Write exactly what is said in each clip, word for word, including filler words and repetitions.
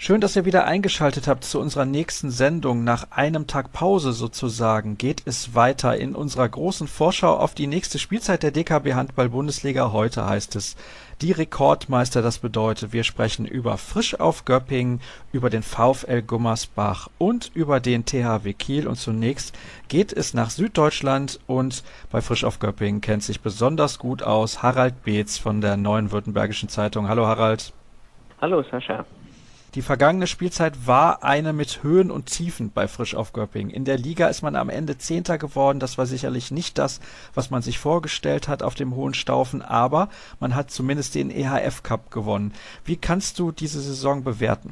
Schön, dass ihr wieder eingeschaltet habt zu unserer nächsten Sendung. Nach einem Tag Pause sozusagen geht es weiter in unserer großen Vorschau auf die nächste Spielzeit der D K B Handball-Bundesliga. Heute heißt es die Rekordmeister. Das bedeutet, wir sprechen über Frisch auf Göppingen, über den VfL Gummersbach und über den T H W Kiel. Und zunächst geht es nach Süddeutschland und bei Frisch auf Göppingen kennt sich besonders gut aus Harald Beetz von der Neuen Württembergischen Zeitung. Hallo Harald. Hallo Sascha. Die vergangene Spielzeit war eine mit Höhen und Tiefen bei Frisch auf Göppingen. In der Liga ist man am Ende Zehnter geworden. Das war sicherlich nicht das, was man sich vorgestellt hat auf dem Hohenstaufen, aber man hat zumindest den E H F Cup gewonnen. Wie kannst du diese Saison bewerten?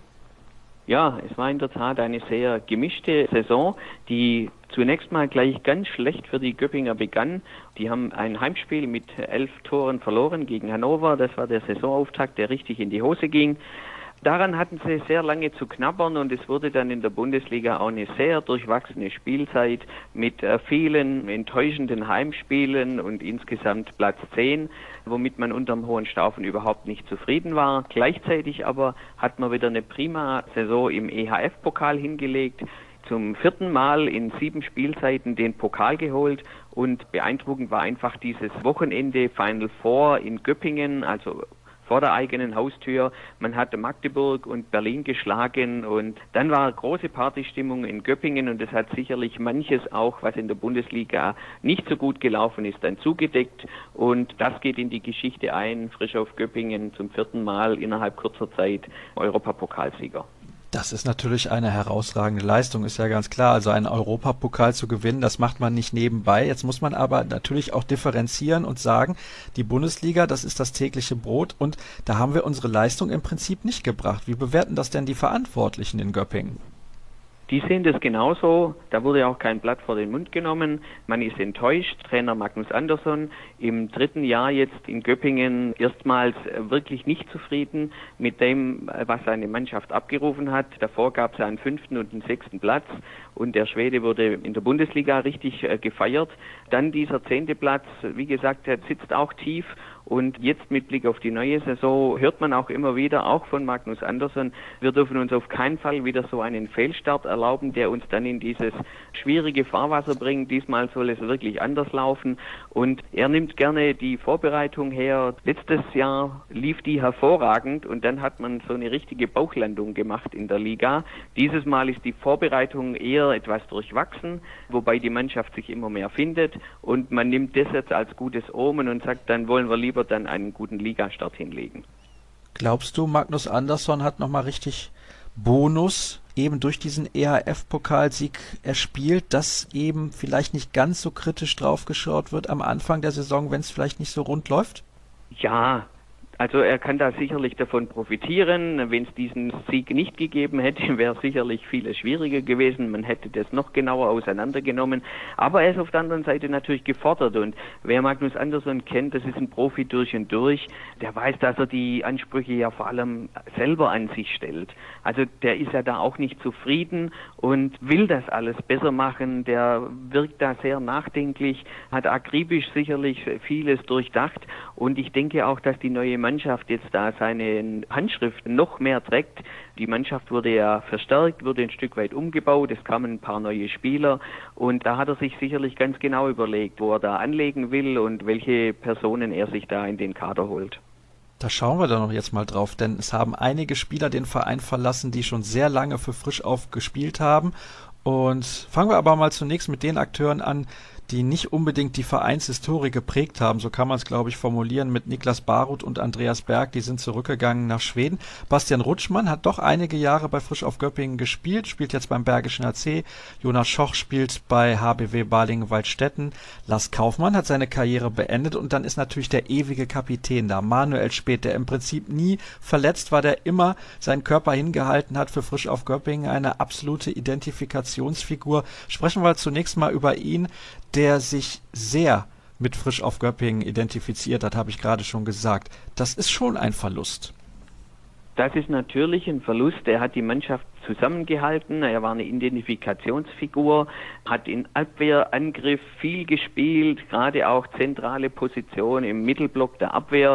Ja, es war in der Tat eine sehr gemischte Saison, die zunächst mal gleich ganz schlecht für die Göppinger begann. Die haben ein Heimspiel mit elf Toren verloren gegen Hannover. Das war der Saisonauftakt, der richtig in die Hose ging. Daran hatten sie sehr lange zu knabbern und es wurde dann in der Bundesliga auch eine sehr durchwachsene Spielzeit mit äh, vielen enttäuschenden Heimspielen und insgesamt Platz zehn, womit man unterm Hohenstaufen überhaupt nicht zufrieden war. Gleichzeitig aber hat man wieder eine prima Saison im E H F-Pokal hingelegt, zum vierten Mal in sieben Spielzeiten den Pokal geholt und beeindruckend war einfach dieses Wochenende Final Four in Göppingen, also vor der eigenen Haustür. Man hatte Magdeburg und Berlin geschlagen und dann war große Partystimmung in Göppingen und das hat sicherlich manches auch, was in der Bundesliga nicht so gut gelaufen ist, dann zugedeckt und das geht in die Geschichte ein. Frisch auf Göppingen zum vierten Mal innerhalb kurzer Zeit Europapokalsieger. Das ist natürlich eine herausragende Leistung, ist ja ganz klar. Also einen Europapokal zu gewinnen, das macht man nicht nebenbei. Jetzt muss man aber natürlich auch differenzieren und sagen, die Bundesliga, das ist das tägliche Brot und da haben wir unsere Leistung im Prinzip nicht gebracht. Wie bewerten das denn die Verantwortlichen in Göppingen? Die sehen das genauso, da wurde auch kein Blatt vor den Mund genommen, man ist enttäuscht. Trainer Magnus Andersson im dritten Jahr jetzt in Göppingen erstmals wirklich nicht zufrieden mit dem, was seine Mannschaft abgerufen hat. Davor gab es einen fünften und einen sechsten Platz und der Schwede wurde in der Bundesliga richtig äh, gefeiert. Dann dieser zehnte Platz, wie gesagt, der sitzt auch tief. Und jetzt mit Blick auf die neue Saison hört man auch immer wieder, auch von Magnus Andersson, wir dürfen uns auf keinen Fall wieder so einen Fehlstart erlauben, der uns dann in dieses schwierige Fahrwasser bringt. Diesmal soll es wirklich anders laufen. Und er nimmt gerne die Vorbereitung her. Letztes Jahr lief die hervorragend und dann hat man so eine richtige Bauchlandung gemacht in der Liga. Dieses Mal ist die Vorbereitung eher etwas durchwachsen, wobei die Mannschaft sich immer mehr findet. Und man nimmt das jetzt als gutes Omen und sagt, dann wollen wir lieber dann einen guten Ligastart hinlegen. Glaubst du, Magnus Andersson hat nochmal richtig Bonus eben durch diesen E H F-Pokalsieg erspielt, dass eben vielleicht nicht ganz so kritisch draufgeschaut wird am Anfang der Saison, wenn es vielleicht nicht so rund läuft? Ja, also er kann da sicherlich davon profitieren. Wenn es diesen Sieg nicht gegeben hätte, wäre sicherlich vieles schwieriger gewesen. Man hätte das noch genauer auseinandergenommen. Aber er ist auf der anderen Seite natürlich gefordert. Und wer Magnus Andersson kennt, das ist ein Profi durch und durch. Der weiß, dass er die Ansprüche ja vor allem selber an sich stellt. Also der ist ja da auch nicht zufrieden und will das alles besser machen. Der wirkt da sehr nachdenklich, hat akribisch sicherlich vieles durchdacht. Und ich denke auch, dass die neue Mannschaft jetzt da seine Handschrift noch mehr trägt. Die Mannschaft wurde ja verstärkt, wurde ein Stück weit umgebaut, es kamen ein paar neue Spieler und da hat er sich sicherlich ganz genau überlegt, wo er da anlegen will und welche Personen er sich da in den Kader holt. Da schauen wir doch noch jetzt mal drauf, denn es haben einige Spieler den Verein verlassen, die schon sehr lange für Frisch auf gespielt haben. Und fangen wir aber mal zunächst mit den Akteuren an, die nicht unbedingt die Vereinshistorie geprägt haben, so kann man es, glaube ich, formulieren, mit Niklas Baruth und Andreas Berg, die sind zurückgegangen nach Schweden. Bastian Rutschmann hat doch einige Jahre bei Frisch auf Göppingen gespielt, spielt jetzt beim Bergischen H C. Jonas Schoch spielt bei H B W Balingen-Waldstätten. Lars Kaufmann hat seine Karriere beendet und dann ist natürlich der ewige Kapitän da, Manuel Späth, der im Prinzip nie verletzt war, der immer seinen Körper hingehalten hat für Frisch auf Göppingen, eine absolute Identifikationsfigur. Sprechen wir zunächst mal über ihn, der sich sehr mit Frisch auf Göppingen identifiziert hat, habe ich gerade schon gesagt. Das ist schon ein Verlust. Das ist natürlich ein Verlust. Er hat die Mannschaft zusammengehalten. Er war eine Identifikationsfigur, hat in Abwehr, Angriff viel gespielt, gerade auch zentrale Position im Mittelblock der Abwehr.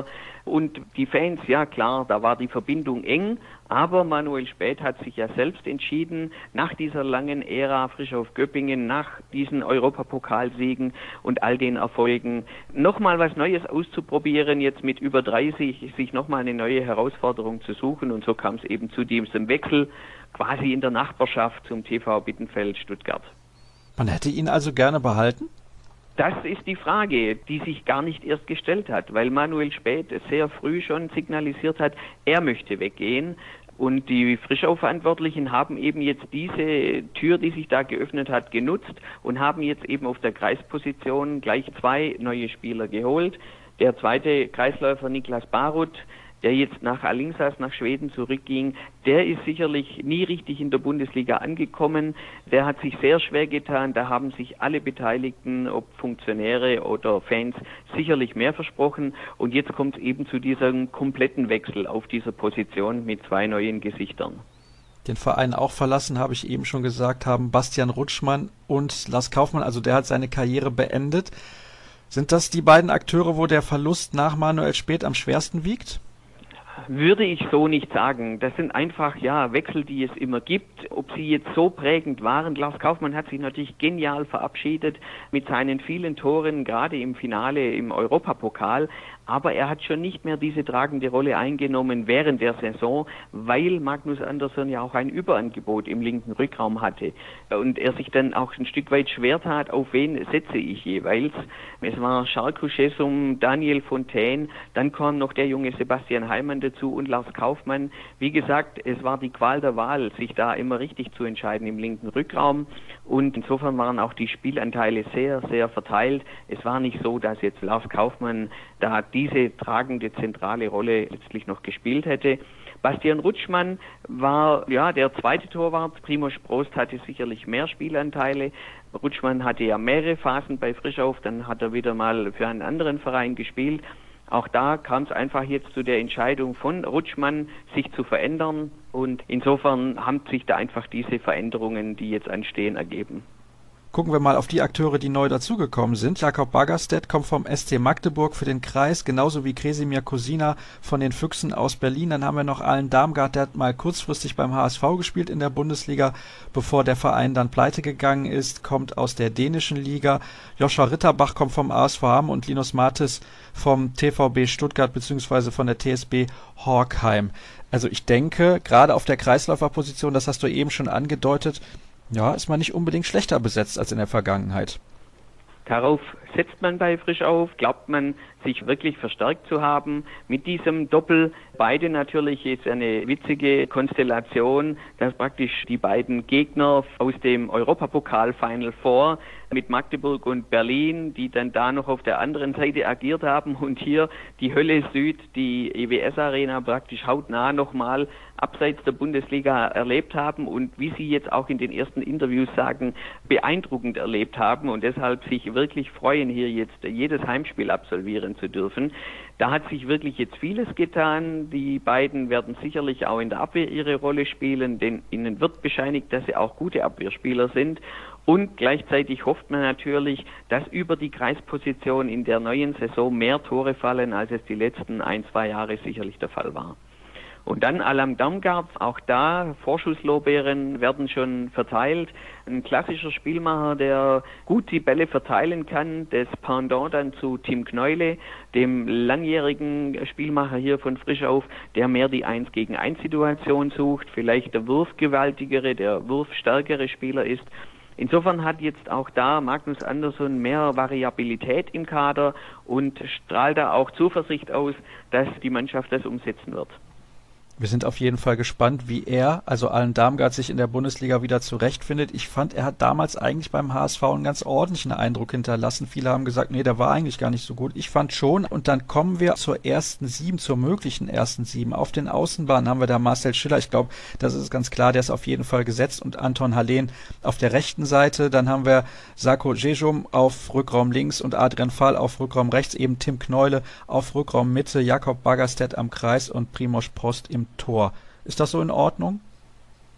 Und die Fans, ja klar, da war die Verbindung eng, aber Manuel Späth hat sich ja selbst entschieden, nach dieser langen Ära Frischhoff Göppingen, nach diesen Europapokalsiegen und all den Erfolgen, nochmal was Neues auszuprobieren, jetzt mit über dreißig, sich nochmal eine neue Herausforderung zu suchen. Und so kam es eben zu diesem Wechsel quasi in der Nachbarschaft zum T V Bittenfeld Stuttgart. Man hätte ihn also gerne behalten? Das ist die Frage, die sich gar nicht erst gestellt hat, weil Manuel Späth sehr früh schon signalisiert hat, er möchte weggehen. Und die Frischau-Verantwortlichen haben eben jetzt diese Tür, die sich da geöffnet hat, genutzt und haben jetzt eben auf der Kreisposition gleich zwei neue Spieler geholt. Der zweite Kreisläufer Niklas Baruth, der jetzt nach Alingsås, nach Schweden zurückging, der ist sicherlich nie richtig in der Bundesliga angekommen. Der hat sich sehr schwer getan. Da haben sich alle Beteiligten, ob Funktionäre oder Fans, sicherlich mehr versprochen. Und jetzt kommt es eben zu diesem kompletten Wechsel auf dieser Position mit zwei neuen Gesichtern. Den Verein auch verlassen, habe ich eben schon gesagt, haben Bastian Rutschmann und Lars Kaufmann, also der hat seine Karriere beendet. Sind das die beiden Akteure, wo der Verlust nach Manuel Späth am schwersten wiegt? Würde ich so nicht sagen. Das sind einfach, ja, Wechsel, die es immer gibt. Ob sie jetzt so prägend waren, Lars Kaufmann hat sich natürlich genial verabschiedet mit seinen vielen Toren, gerade im Finale im Europapokal. Aber er hat schon nicht mehr diese tragende Rolle eingenommen während der Saison, weil Magnus Andersson ja auch ein Überangebot im linken Rückraum hatte. Und er sich dann auch ein Stück weit schwer tat, auf wen setze ich jeweils. Es war Jarko Schessum, Daniel Fontaine, dann kam noch der junge Sebastian Heimann dazu und Lars Kaufmann. Wie gesagt, es war die Qual der Wahl, sich da immer richtig zu entscheiden im linken Rückraum. Und insofern waren auch die Spielanteile sehr, sehr verteilt. Es war nicht so, dass jetzt Lars Kaufmann da diese tragende zentrale Rolle letztlich noch gespielt hätte. Bastian Rutschmann war ja der zweite Torwart. Primož Prost hatte sicherlich mehr Spielanteile. Rutschmann hatte ja mehrere Phasen bei Frischhoff, dann hat er wieder mal für einen anderen Verein gespielt. Auch da kam es einfach jetzt zu der Entscheidung von Rutschmann, sich zu verändern. Und insofern haben sich da einfach diese Veränderungen, die jetzt anstehen, ergeben. Gucken wir mal auf die Akteure, die neu dazugekommen sind. Jakob Baggerstedt kommt vom S C Magdeburg für den Kreis, genauso wie Kresimir Kosina von den Füchsen aus Berlin. Dann haben wir noch Allen Darmgard, der hat mal kurzfristig beim H S V gespielt in der Bundesliga, bevor der Verein dann pleite gegangen ist, kommt aus der dänischen Liga. Joshua Ritterbach kommt vom A S V Hamm und Linus Mathis vom T V B Stuttgart bzw. von der T S B Horkheim. Also ich denke, gerade auf der Kreisläuferposition, das hast du eben schon angedeutet, ja, ist man nicht unbedingt schlechter besetzt als in der Vergangenheit. Darauf setzt man bei Frischhoff, glaubt man, sich wirklich verstärkt zu haben. Mit diesem Doppel, beide natürlich ist eine witzige Konstellation, dass praktisch die beiden Gegner aus dem Europapokal Final Four mit Magdeburg und Berlin, die dann da noch auf der anderen Seite agiert haben und hier die Hölle Süd, die E W S-Arena praktisch hautnah nochmal abseits der Bundesliga erlebt haben und wie Sie jetzt auch in den ersten Interviews sagen, beeindruckend erlebt haben und deshalb sich wirklich freuen, hier jetzt jedes Heimspiel absolvieren zu dürfen. Da hat sich wirklich jetzt vieles getan. Die beiden werden sicherlich auch in der Abwehr ihre Rolle spielen, denn ihnen wird bescheinigt, dass sie auch gute Abwehrspieler sind. Und gleichzeitig hofft man natürlich, dass über die Kreisposition in der neuen Saison mehr Tore fallen, als es die letzten ein, zwei Jahre sicherlich der Fall war. Und dann Alam Darmgard, auch da Vorschusslorbeeren werden schon verteilt. Ein klassischer Spielmacher, der gut die Bälle verteilen kann. Das Pendant dann zu Tim Kneule, dem langjährigen Spielmacher hier von Frischhoff, der mehr die eins gegen eins Situation sucht, vielleicht der wurfgewaltigere, der wurfstärkere Spieler ist. Insofern hat jetzt auch da Magnus Andersson mehr Variabilität im Kader und strahlt da auch Zuversicht aus, dass die Mannschaft das umsetzen wird. Wir sind auf jeden Fall gespannt, wie er, also Allen Darmgard, sich in der Bundesliga wieder zurechtfindet. Ich fand, er hat damals eigentlich beim H S V einen ganz ordentlichen Eindruck hinterlassen. Viele haben gesagt, nee, der war eigentlich gar nicht so gut. Ich fand schon. Und dann kommen wir zur ersten Sieben, zur möglichen ersten Sieben. Auf den Außenbahnen haben wir da Marcel Schiller. Ich glaube, das ist ganz klar, der ist auf jeden Fall gesetzt. Und Anton Halén auf der rechten Seite. Dann haben wir Sako Jejum auf Rückraum links und Adrian Fall auf Rückraum rechts. Eben Tim Kneule auf Rückraum Mitte, Jakob Baggerstedt am Kreis und Primož Prost im Tor. Ist das so in Ordnung?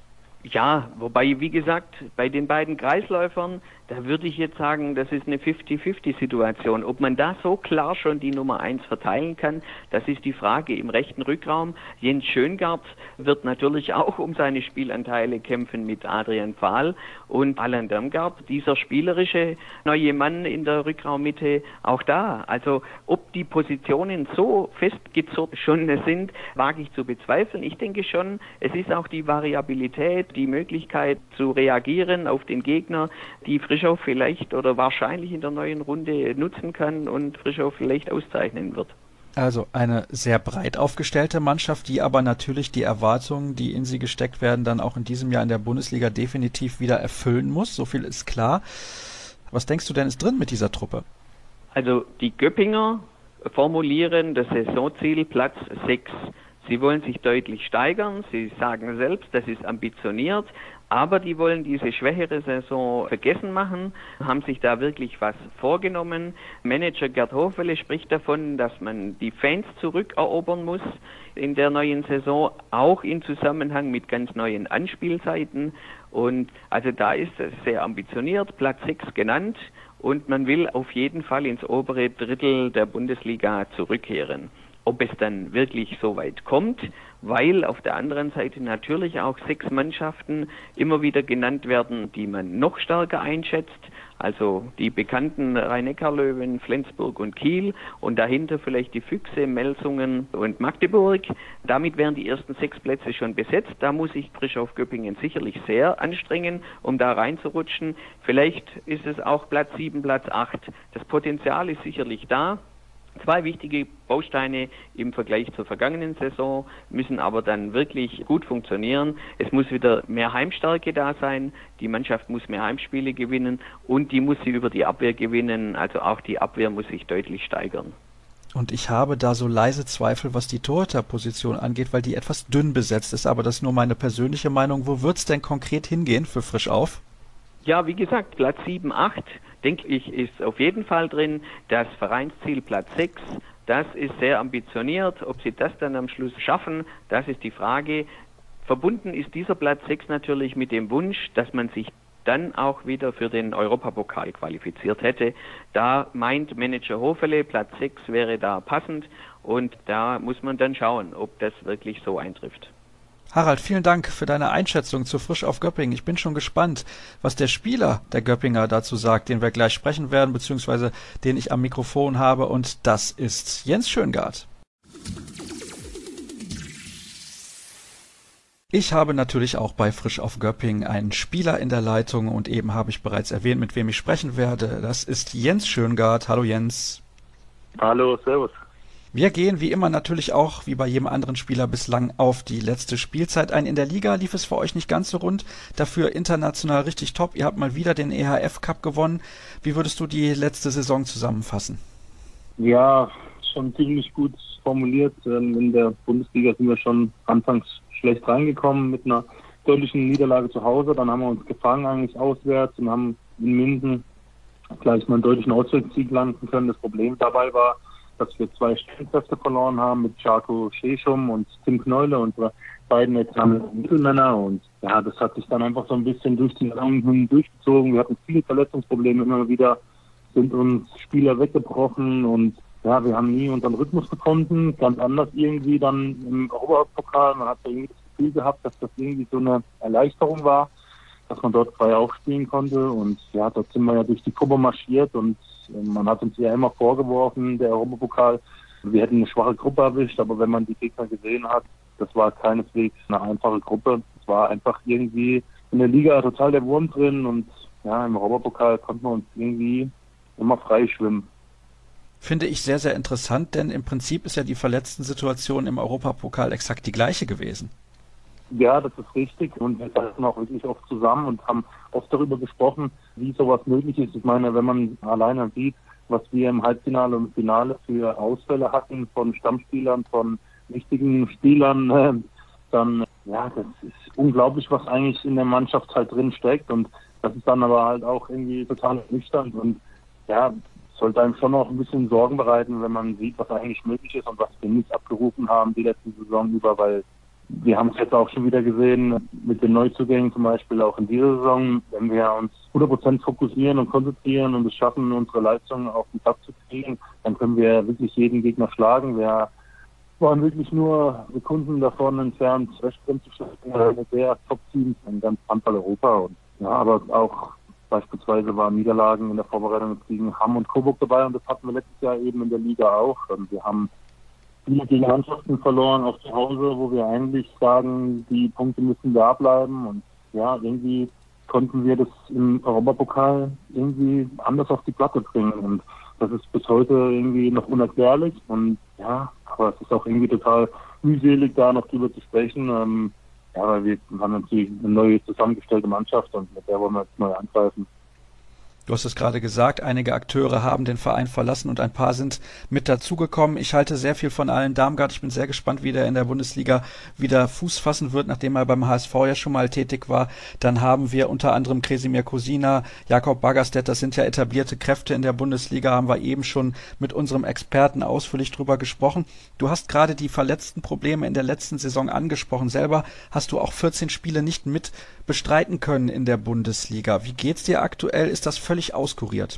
Ja, wobei, wie gesagt, bei den beiden Kreisläufern, da würde ich jetzt sagen, das ist eine fünfzig fünfzig-Situation. Ob man da so klar schon die Nummer eins verteilen kann, das ist die Frage im rechten Rückraum. Jens Schöngart wird natürlich auch um seine Spielanteile kämpfen mit Adrian Pfahl und Alain Damgard, dieser spielerische neue Mann in der Rückraummitte, auch da. Also ob die Positionen so festgezurrt schon sind, wage ich zu bezweifeln. Ich denke schon, es ist auch die Variabilität, die Möglichkeit zu reagieren auf den Gegner, die Frischau vielleicht oder wahrscheinlich in der neuen Runde nutzen kann und Frischau vielleicht auszeichnen wird. Also eine sehr breit aufgestellte Mannschaft, die aber natürlich die Erwartungen, die in sie gesteckt werden, dann auch in diesem Jahr in der Bundesliga definitiv wieder erfüllen muss. So viel ist klar. Was denkst du denn ist drin mit dieser Truppe? Also die Göppinger formulieren das Saisonziel Platz sechs. Sie wollen sich deutlich steigern, sie sagen selbst, das ist ambitioniert, aber die wollen diese schwächere Saison vergessen machen, haben sich da wirklich was vorgenommen. Manager Gerd Hofele spricht davon, dass man die Fans zurückerobern muss in der neuen Saison, auch in Zusammenhang mit ganz neuen Anspielzeiten. Und also da ist es sehr ambitioniert, Platz sechs genannt, und man will auf jeden Fall ins obere Drittel der Bundesliga zurückkehren. Ob es dann wirklich so weit kommt, weil auf der anderen Seite natürlich auch sechs Mannschaften immer wieder genannt werden, die man noch stärker einschätzt, also die bekannten Rhein-Neckar-Löwen, Flensburg und Kiel und dahinter vielleicht die Füchse, Melsungen und Magdeburg. Damit wären die ersten sechs Plätze schon besetzt. Da muss sich Frischau-Göppingen sicherlich sehr anstrengen, um da reinzurutschen. Vielleicht ist es auch Platz sieben, Platz acht. Das Potenzial ist sicherlich da. Zwei wichtige Bausteine im Vergleich zur vergangenen Saison müssen aber dann wirklich gut funktionieren. Es muss wieder mehr Heimstärke da sein, die Mannschaft muss mehr Heimspiele gewinnen und die muss sie über die Abwehr gewinnen, also auch die Abwehr muss sich deutlich steigern. Und ich habe da so leise Zweifel, was die Torhüterposition angeht, weil die etwas dünn besetzt ist, aber das ist nur meine persönliche Meinung. Wo wird's denn konkret hingehen für Frischauf? Ja, wie gesagt, Platz sieben, acht, denke ich, ist auf jeden Fall drin. Das Vereinsziel Platz sechs, das ist sehr ambitioniert. Ob sie das dann am Schluss schaffen, das ist die Frage. Verbunden ist dieser Platz sechs natürlich mit dem Wunsch, dass man sich dann auch wieder für den Europapokal qualifiziert hätte. Da meint Manager Hofele, Platz sechs wäre da passend und da muss man dann schauen, ob das wirklich so eintrifft. Harald, vielen Dank für deine Einschätzung zu Frisch auf Göppingen. Ich bin schon gespannt, was der Spieler der Göppinger dazu sagt, den wir gleich sprechen werden, beziehungsweise den ich am Mikrofon habe, und das ist Jens Schöngart. Ich habe natürlich auch bei Frisch auf Göppingen einen Spieler in der Leitung und eben habe ich bereits erwähnt, mit wem ich sprechen werde. Das ist Jens Schöngart. Hallo Jens. Hallo, servus. Wir gehen wie immer natürlich auch, wie bei jedem anderen Spieler bislang, auf die letzte Spielzeit ein. In der Liga lief es für euch nicht ganz so rund, dafür international richtig top. Ihr habt mal wieder den E H F Cup gewonnen. Wie würdest du die letzte Saison zusammenfassen? Ja, schon ziemlich gut formuliert. In der Bundesliga sind wir schon anfangs schlecht reingekommen mit einer deutlichen Niederlage zu Hause. Dann haben wir uns gefangen eigentlich auswärts und haben in Minden gleich mal einen deutlichen Auswärtssieg landen können. Das Problem dabei war, dass wir zwei Stellkräfte verloren haben mit Charko Scheschum und Tim Knolle, unsere beiden Mittelmänner. Und ja, das hat sich dann einfach so ein bisschen durch die Saison durchgezogen. Wir hatten viele Verletzungsprobleme immer wieder, sind uns Spieler weggebrochen und ja, wir haben nie unseren Rhythmus gefunden. Ganz anders irgendwie dann im Europapokal. Man hat ja irgendwie das Gefühl gehabt, dass das irgendwie so eine Erleichterung war, dass man dort frei aufspielen konnte. Und ja, dort sind wir ja durch die Gruppe marschiert und man hat uns ja immer vorgeworfen, der Europapokal, wir hätten eine schwache Gruppe erwischt, aber wenn man die Gegner gesehen hat, das war keineswegs eine einfache Gruppe. Es war einfach irgendwie in der Liga total der Wurm drin und ja, im Europapokal konnten wir uns irgendwie immer frei schwimmen. Finde ich sehr, sehr interessant, denn im Prinzip ist ja die Verletzten-Situation im Europapokal exakt die gleiche gewesen. Ja, das ist richtig und wir saßen auch wirklich oft zusammen und haben oft darüber gesprochen, wie sowas möglich ist. Ich meine, wenn man alleine sieht, was wir im Halbfinale und Finale für Ausfälle hatten von Stammspielern, von wichtigen Spielern, äh, dann, ja, das ist unglaublich, was eigentlich in der Mannschaft halt drin steckt und das ist dann aber halt auch irgendwie total ernüchternd und ja, sollte einem schon noch ein bisschen Sorgen bereiten, wenn man sieht, was eigentlich möglich ist und was wir nicht abgerufen haben die letzte Saison über, weil wir haben es jetzt auch schon wieder gesehen mit den Neuzugängen zum Beispiel auch in dieser Saison, wenn wir uns hundert Prozent fokussieren und konzentrieren und es schaffen, unsere Leistungen auf den Platz zu kriegen, dann können wir wirklich jeden Gegner schlagen. Wir waren wirklich nur Sekunden davon entfernt, Westbrem zu schlagen, mit der Top-Teams in ganz Handball Europa. Und, ja, aber auch beispielsweise waren Niederlagen in der Vorbereitung gegen Hamm und Coburg dabei und das hatten wir letztes Jahr eben in der Liga auch. Und wir haben viele gegen Mannschaften verloren auf zu Hause, wo wir eigentlich sagen, die Punkte müssen da bleiben. Und ja, irgendwie konnten wir das im Europapokal irgendwie anders auf die Platte bringen. Und das ist bis heute irgendwie noch unerklärlich. Und ja, aber es ist auch irgendwie total mühselig, da noch drüber zu sprechen. Ähm, ja, weil wir haben natürlich eine neue zusammengestellte Mannschaft und mit der wollen wir jetzt neu angreifen. Du hast es gerade gesagt, einige Akteure haben den Verein verlassen und ein paar sind mit dazugekommen. Ich halte sehr viel von Allen Darmgard. Ich bin sehr gespannt, wie der in der Bundesliga wieder Fuß fassen wird, nachdem er beim H S V ja schon mal tätig war. Dann haben wir unter anderem Kresimir Kusina, Jakob Baggerstedt, das sind ja etablierte Kräfte in der Bundesliga, haben wir eben schon mit unserem Experten ausführlich drüber gesprochen. Du hast gerade die verletzten Probleme in der letzten Saison angesprochen. Selber hast du auch vierzehn Spiele nicht mit bestreiten können in der Bundesliga. Wie geht's dir aktuell? Ist das völlig auskuriert?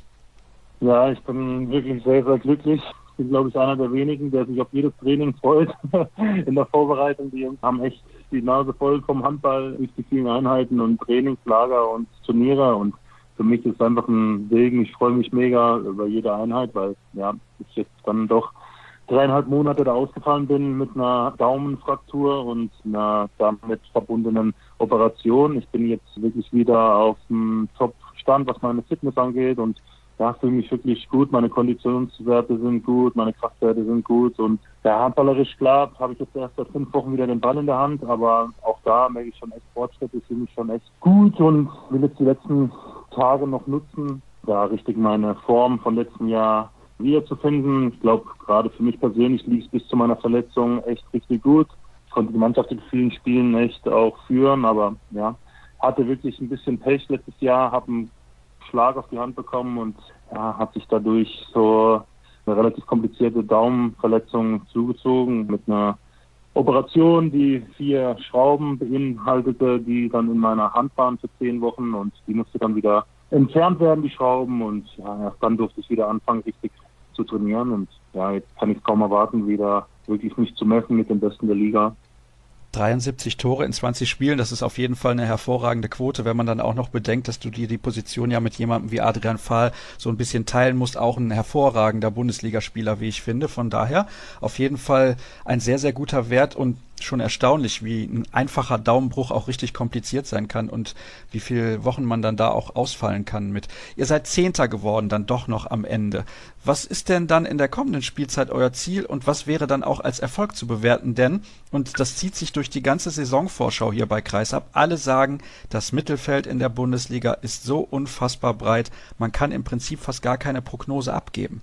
Ja, ich bin wirklich sehr, sehr glücklich. Ich bin, glaube ich, einer der wenigen, der sich auf jedes Training freut in der Vorbereitung. Die haben echt die Nase voll vom Handball durch die vielen Einheiten und Trainingslager und Turniere. Und für mich ist es einfach ein Segen. Ich freue mich mega über jede Einheit, weil ja, ich jetzt dann doch dreieinhalb Monate da ausgefallen bin mit einer Daumenfraktur und einer damit verbundenen Operation. Ich bin jetzt wirklich wieder auf dem Top-Stand, was meine Fitness angeht und ja, fühle mich wirklich gut. Meine Konditionswerte sind gut, meine Kraftwerte sind gut und ja, handballerisch klar habe ich jetzt erst seit fünf Wochen wieder den Ball in der Hand, aber auch da merke ich schon echt Fortschritte, ich fühle mich schon echt gut und will jetzt die letzten Tage noch nutzen, da richtig meine Form von letztem Jahr wiederzufinden. Ich glaube, gerade für mich persönlich lief es bis zu meiner Verletzung echt richtig gut. Ich konnte die Mannschaft in vielen Spielen echt auch führen, aber ja, hatte wirklich ein bisschen Pech letztes Jahr, habe einen Schlag auf die Hand bekommen und ja, hat sich dadurch so eine relativ komplizierte Daumenverletzung zugezogen mit einer Operation, die vier Schrauben beinhaltete, die dann in meiner Hand waren für zehn Wochen und die musste dann wieder entfernt werden, die Schrauben und ja, erst dann durfte ich wieder anfangen, richtig zu trainieren und ja, jetzt kann ich kaum erwarten, wieder wirklich mich zu messen mit den Besten der Liga. dreiundsiebzig Tore in zwanzig Spielen, das ist auf jeden Fall eine hervorragende Quote, wenn man dann auch noch bedenkt, dass du dir die Position ja mit jemandem wie Adrian Fahl so ein bisschen teilen musst, auch ein hervorragender Bundesligaspieler, wie ich finde. Von daher auf jeden Fall ein sehr, sehr guter Wert und schon erstaunlich, wie ein einfacher Daumenbruch auch richtig kompliziert sein kann und wie viele Wochen man dann da auch ausfallen kann mit. Ihr seid Zehnter geworden, dann doch noch am Ende. Was ist denn dann in der kommenden Spielzeit euer Ziel und was wäre dann auch als Erfolg zu bewerten? Denn, und das zieht sich durch die ganze Saisonvorschau hier bei Kreisab, alle sagen, das Mittelfeld in der Bundesliga ist so unfassbar breit, man kann im Prinzip fast gar keine Prognose abgeben.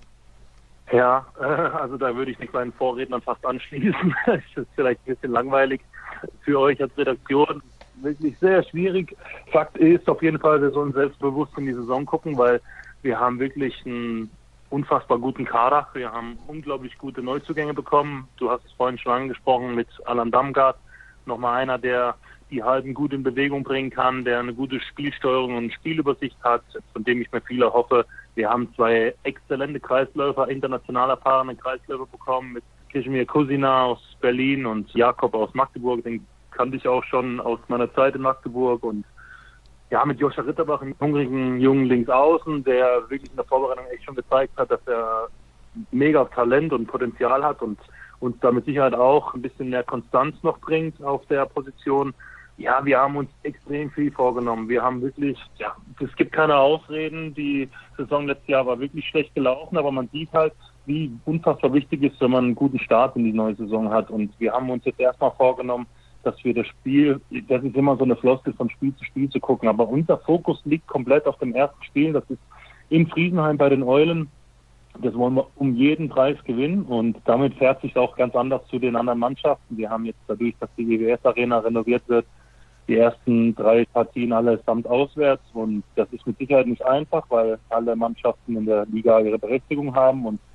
Ja, also da würde ich mich meinen Vorrednern fast anschließen. Das ist vielleicht ein bisschen langweilig für euch als Redaktion. Wirklich sehr schwierig. Fakt ist auf jeden Fall, wir sollen selbstbewusst in die Saison gucken, weil wir haben wirklich einen unfassbar guten Kader. Wir haben unglaublich gute Neuzugänge bekommen. Du hast es vorhin schon angesprochen mit Allen Darmgard. Nochmal einer, der die Halben gut in Bewegung bringen kann, der eine gute Spielsteuerung und Spielübersicht hat, von dem ich mir viel erhoffe. Wir haben zwei exzellente Kreisläufer, international erfahrene Kreisläufer bekommen mit Kresimir Kusina aus Berlin und Jakob aus Magdeburg. Den kannte ich auch schon aus meiner Zeit in Magdeburg. Und ja, mit Joscha Ritterbach, einem hungrigen jungen Linksaußen, der wirklich in der Vorbereitung echt schon gezeigt hat, dass er mega Talent und Potenzial hat und uns da mit Sicherheit auch ein bisschen mehr Konstanz noch bringt auf der Position. Ja, wir haben uns extrem viel vorgenommen. Wir haben wirklich, ja, es gibt keine Ausreden. Die Saison letztes Jahr war wirklich schlecht gelaufen, aber man sieht halt, wie unfassbar wichtig ist, wenn man einen guten Start in die neue Saison hat. Und wir haben uns jetzt erstmal vorgenommen, dass wir das Spiel, das ist immer so eine Floskel von Spiel zu Spiel zu gucken, aber unser Fokus liegt komplett auf dem ersten Spiel. Das ist in Friesenheim bei den Eulen. Das wollen wir um jeden Preis gewinnen und damit fährt sich auch ganz anders zu den anderen Mannschaften. Wir haben jetzt dadurch, dass die W W S-Arena renoviert wird, die ersten drei Partien allesamt auswärts und das ist mit Sicherheit nicht einfach, weil alle Mannschaften in der Liga ihre Berechtigung haben und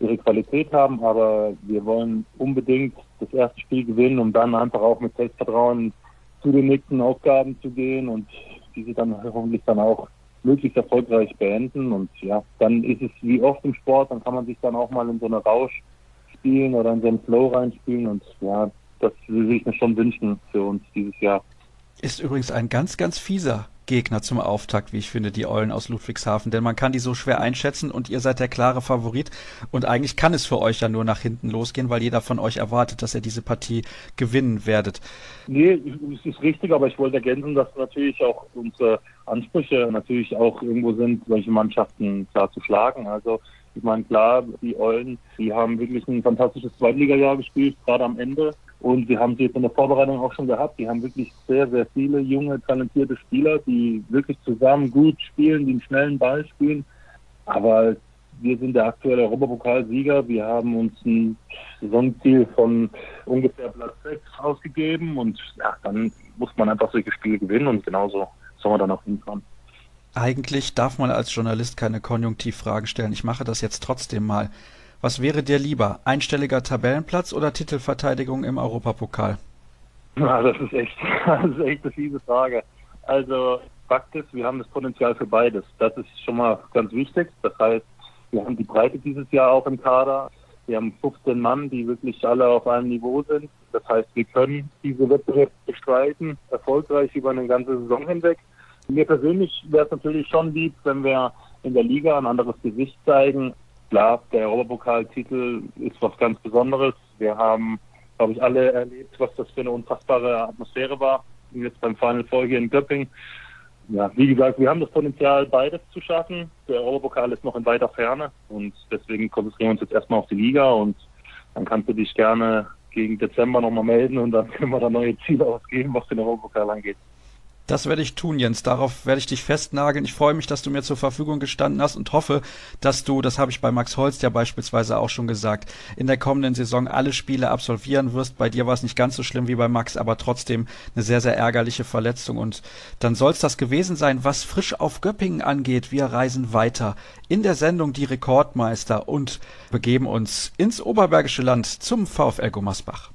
ihre Qualität haben, aber wir wollen unbedingt das erste Spiel gewinnen, um dann einfach auch mit Selbstvertrauen zu den nächsten Aufgaben zu gehen und diese dann hoffentlich dann auch möglichst erfolgreich beenden. Und ja, dann ist es wie oft im Sport, dann kann man sich dann auch mal in so eine Rausch spielen oder in so einen Flow reinspielen und ja, das würde ich mir schon wünschen für uns dieses Jahr. Ist übrigens ein ganz, ganz fieser Gegner zum Auftakt, wie ich finde, die Eulen aus Ludwigshafen, denn man kann die so schwer einschätzen und ihr seid der klare Favorit und eigentlich kann es für euch ja nur nach hinten losgehen, weil jeder von euch erwartet, dass ihr diese Partie gewinnen werdet. Nee, es ist richtig, aber ich wollte ergänzen, dass natürlich auch unsere Ansprüche natürlich auch irgendwo sind, solche Mannschaften klar zu schlagen. Also ich meine, klar, die Eulen, die haben wirklich ein fantastisches Zweitligajahr gespielt, gerade am Ende. Und wir haben sie jetzt in der Vorbereitung auch schon gehabt. Die haben wirklich sehr, sehr viele junge, talentierte Spieler, die wirklich zusammen gut spielen, die einen schnellen Ball spielen. Aber wir sind der aktuelle Europapokalsieger. Wir haben uns ein Saisonziel von ungefähr Platz sechs ausgegeben. Und ja, dann muss man einfach solche Spiele gewinnen. Und genauso soll man dann auch hinfahren. Eigentlich darf man als Journalist keine Konjunktivfragen stellen. Ich mache das jetzt trotzdem mal. Was wäre dir lieber, einstelliger Tabellenplatz oder Titelverteidigung im Europapokal? Ja, das ist echt, das ist echt eine fiese Frage. Also Fakt ist, wir haben das Potenzial für beides. Das ist schon mal ganz wichtig. Das heißt, wir haben die Breite dieses Jahr auch im Kader. Wir haben fünfzehn Mann, die wirklich alle auf einem Niveau sind. Das heißt, wir können diese Wettbewerbe bestreiten, erfolgreich über eine ganze Saison hinweg. Mir persönlich wäre es natürlich schon lieb, wenn wir in der Liga ein anderes Gesicht zeigen. Klar, der Europapokaltitel ist was ganz Besonderes. Wir haben, glaube ich, alle erlebt, was das für eine unfassbare Atmosphäre war. Jetzt beim Final Four hier in Göppingen. Ja, wie gesagt, wir haben das Potenzial, beides zu schaffen. Der Europapokal ist noch in weiter Ferne und deswegen konzentrieren wir uns jetzt erstmal auf die Liga und dann kannst du dich gerne gegen Dezember nochmal melden und dann können wir da neue Ziele ausgeben, was den Europapokal angeht. Das werde ich tun, Jens. Darauf werde ich dich festnageln. Ich freue mich, dass du mir zur Verfügung gestanden hast und hoffe, dass du, das habe ich bei Max Holst ja beispielsweise auch schon gesagt, in der kommenden Saison alle Spiele absolvieren wirst. Bei dir war es nicht ganz so schlimm wie bei Max, aber trotzdem eine sehr, sehr ärgerliche Verletzung. Und dann soll es das gewesen sein, was Frisch auf Göppingen angeht. Wir reisen weiter in der Sendung Die Rekordmeister und begeben uns ins Oberbergische Land zum VfL Gummersbach.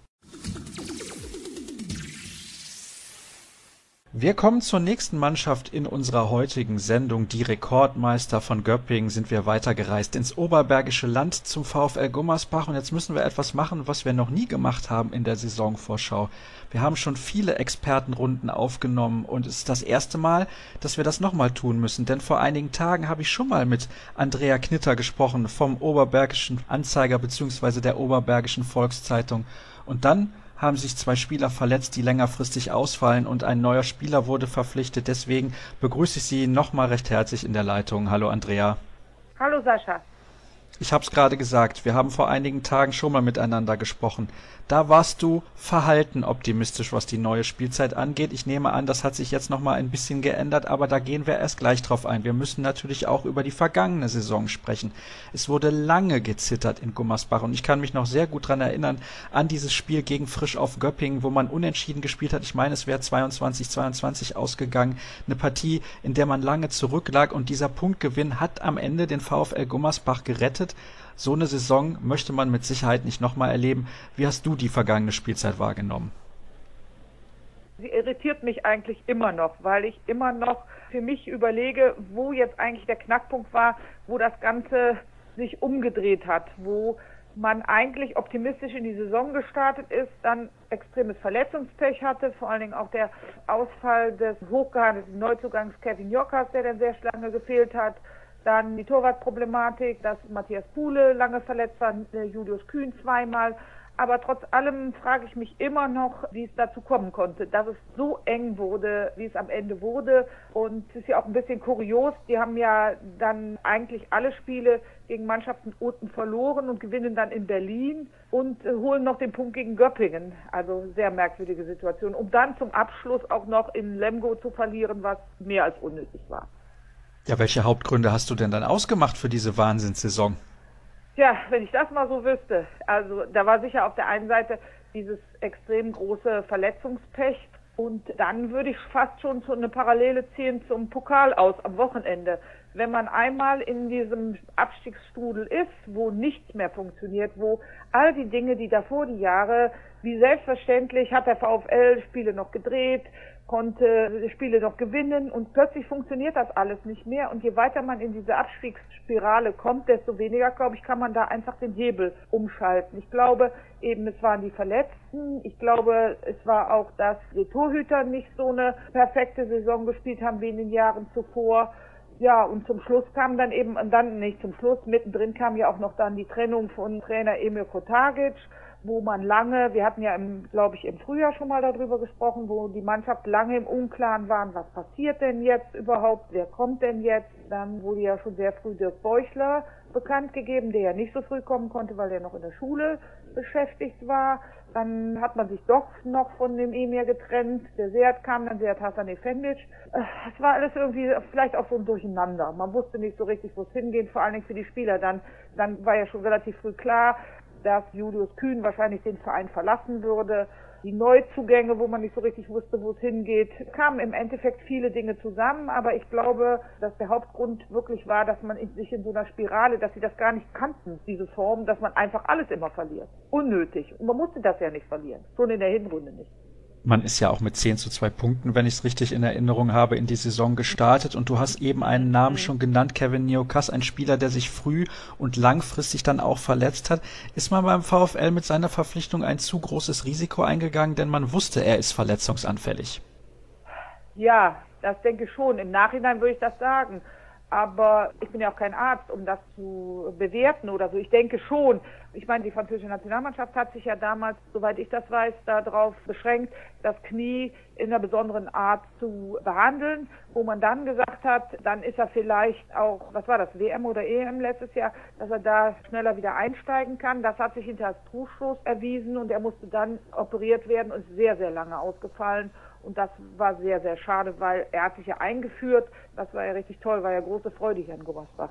Wir kommen zur nächsten Mannschaft in unserer heutigen Sendung. Die Rekordmeister von Göppingen sind wir weitergereist ins Oberbergische Land zum VfL Gummersbach. Und jetzt müssen wir etwas machen, was wir noch nie gemacht haben in der Saisonvorschau. Wir haben schon viele Expertenrunden aufgenommen und es ist das erste Mal, dass wir das nochmal tun müssen. Denn vor einigen Tagen habe ich schon mal mit Andrea Knitter gesprochen vom Oberbergischen Anzeiger bzw. der Oberbergischen Volkszeitung. Und dann haben sich zwei Spieler verletzt, die längerfristig ausfallen und ein neuer Spieler wurde verpflichtet. Deswegen begrüße ich Sie nochmal recht herzlich in der Leitung. Hallo Andrea. Hallo Sascha. Ich habe es gerade gesagt, wir haben vor einigen Tagen schon mal miteinander gesprochen. Da warst du verhalten optimistisch, was die neue Spielzeit angeht. Ich nehme an, das hat sich jetzt noch mal ein bisschen geändert, aber da gehen wir erst gleich drauf ein. Wir müssen natürlich auch über die vergangene Saison sprechen. Es wurde lange gezittert in Gummersbach und ich kann mich noch sehr gut daran erinnern, an dieses Spiel gegen Frisch auf Göppingen, wo man unentschieden gespielt hat. Ich meine, es wäre zweiundzwanzig zweiundzwanzig ausgegangen. Eine Partie, in der man lange zurücklag und dieser Punktgewinn hat am Ende den VfL Gummersbach gerettet. So eine Saison möchte man mit Sicherheit nicht nochmal erleben. Wie hast du die vergangene Spielzeit wahrgenommen? Sie irritiert mich eigentlich immer noch, weil ich immer noch für mich überlege, wo jetzt eigentlich der Knackpunkt war, wo das Ganze sich umgedreht hat, wo man eigentlich optimistisch in die Saison gestartet ist, dann extremes Verletzungspech hatte, vor allen Dingen auch der Ausfall des hochgehandelten Neuzugangs Kevin Jockers, der dann sehr lange gefehlt hat. Dann die Torwartproblematik, dass Matthias Puhle lange verletzt war, Julius Kühn zweimal. Aber trotz allem frage ich mich immer noch, wie es dazu kommen konnte, dass es so eng wurde, wie es am Ende wurde. Und es ist ja auch ein bisschen kurios, die haben ja dann eigentlich alle Spiele gegen Mannschaften unten verloren und gewinnen dann in Berlin und holen noch den Punkt gegen Göppingen. Also sehr merkwürdige Situation. Um dann zum Abschluss auch noch in Lemgo zu verlieren, was mehr als unnötig war. Ja, welche Hauptgründe hast du denn dann ausgemacht für diese Wahnsinnssaison? Ja, wenn ich das mal so wüsste. Also da war sicher auf der einen Seite dieses extrem große Verletzungspech und dann würde ich fast schon so eine Parallele ziehen zum Pokal aus am Wochenende. wenn man einmal in diesem Abstiegsstrudel ist, wo nichts mehr funktioniert, wo all die Dinge, die davor die Jahre, wie selbstverständlich hat der VfL Spiele noch gedreht, konnte Spiele noch gewinnen und plötzlich funktioniert das alles nicht mehr. Und je weiter man in diese Abstiegsspirale kommt, desto weniger, glaube ich, kann man da einfach den Hebel umschalten. Ich glaube eben, es waren die Verletzten. Ich glaube, es war auch, dass die Torhüter nicht so eine perfekte Saison gespielt haben wie in den Jahren zuvor. Ja, und zum Schluss kam dann eben, und dann nicht zum Schluss, mittendrin kam ja auch noch dann die Trennung von Trainer Emir Kotagic, wo man lange, wir hatten ja, im, glaube ich, im Frühjahr schon mal darüber gesprochen, wo die Mannschaft lange im Unklaren waren, was passiert denn jetzt überhaupt, wer kommt denn jetzt. Dann wurde ja schon sehr früh Dirk Beuchler bekannt gegeben, der ja nicht so früh kommen konnte, weil er noch in der Schule beschäftigt war. Dann hat man sich doch noch von dem Emir getrennt. Der Seat kam, dann Seat Hasan Efendic. Es war alles irgendwie vielleicht auch so ein Durcheinander. Man wusste nicht so richtig, wo es hingeht, vor allen Dingen für die Spieler. Dann, dann war ja schon relativ früh klar, dass Julius Kühn wahrscheinlich den Verein verlassen würde. Die Neuzugänge, wo man nicht so richtig wusste, wo es hingeht, kamen im Endeffekt viele Dinge zusammen. Aber ich glaube, dass der Hauptgrund wirklich war, dass man sich in so einer Spirale, dass sie das gar nicht kannten, diese Form, dass man einfach alles immer verliert. Unnötig. Und man musste das ja nicht verlieren. Schon in der Hinrunde nicht. Man ist ja auch mit zehn zu zwei Punkten, wenn ich es richtig in Erinnerung habe, in die Saison gestartet. Und du hast eben einen Namen schon genannt, Kevin Neocas, ein Spieler, der sich früh und langfristig dann auch verletzt hat. Ist man beim VfL mit seiner Verpflichtung ein zu großes Risiko eingegangen, denn man wusste, er ist verletzungsanfällig? Ja, das denke ich schon. Im Nachhinein würde ich das sagen. Aber ich bin ja auch kein Arzt, um das zu bewerten oder so. Ich denke schon. Ich meine, die französische Nationalmannschaft hat sich ja damals, soweit ich das weiß, darauf beschränkt, das Knie in einer besonderen Art zu behandeln, wo man dann gesagt hat, dann ist er vielleicht auch, was war das, W M oder E M letztes Jahr, dass er da schneller wieder einsteigen kann. Das hat sich hinter als Trugschluss erwiesen und er musste dann operiert werden und ist sehr, sehr lange ausgefallen. Und das war sehr, sehr schade, weil er hat sich ja eingeführt. Das war ja richtig toll, war ja große Freude hier in Gummersbach.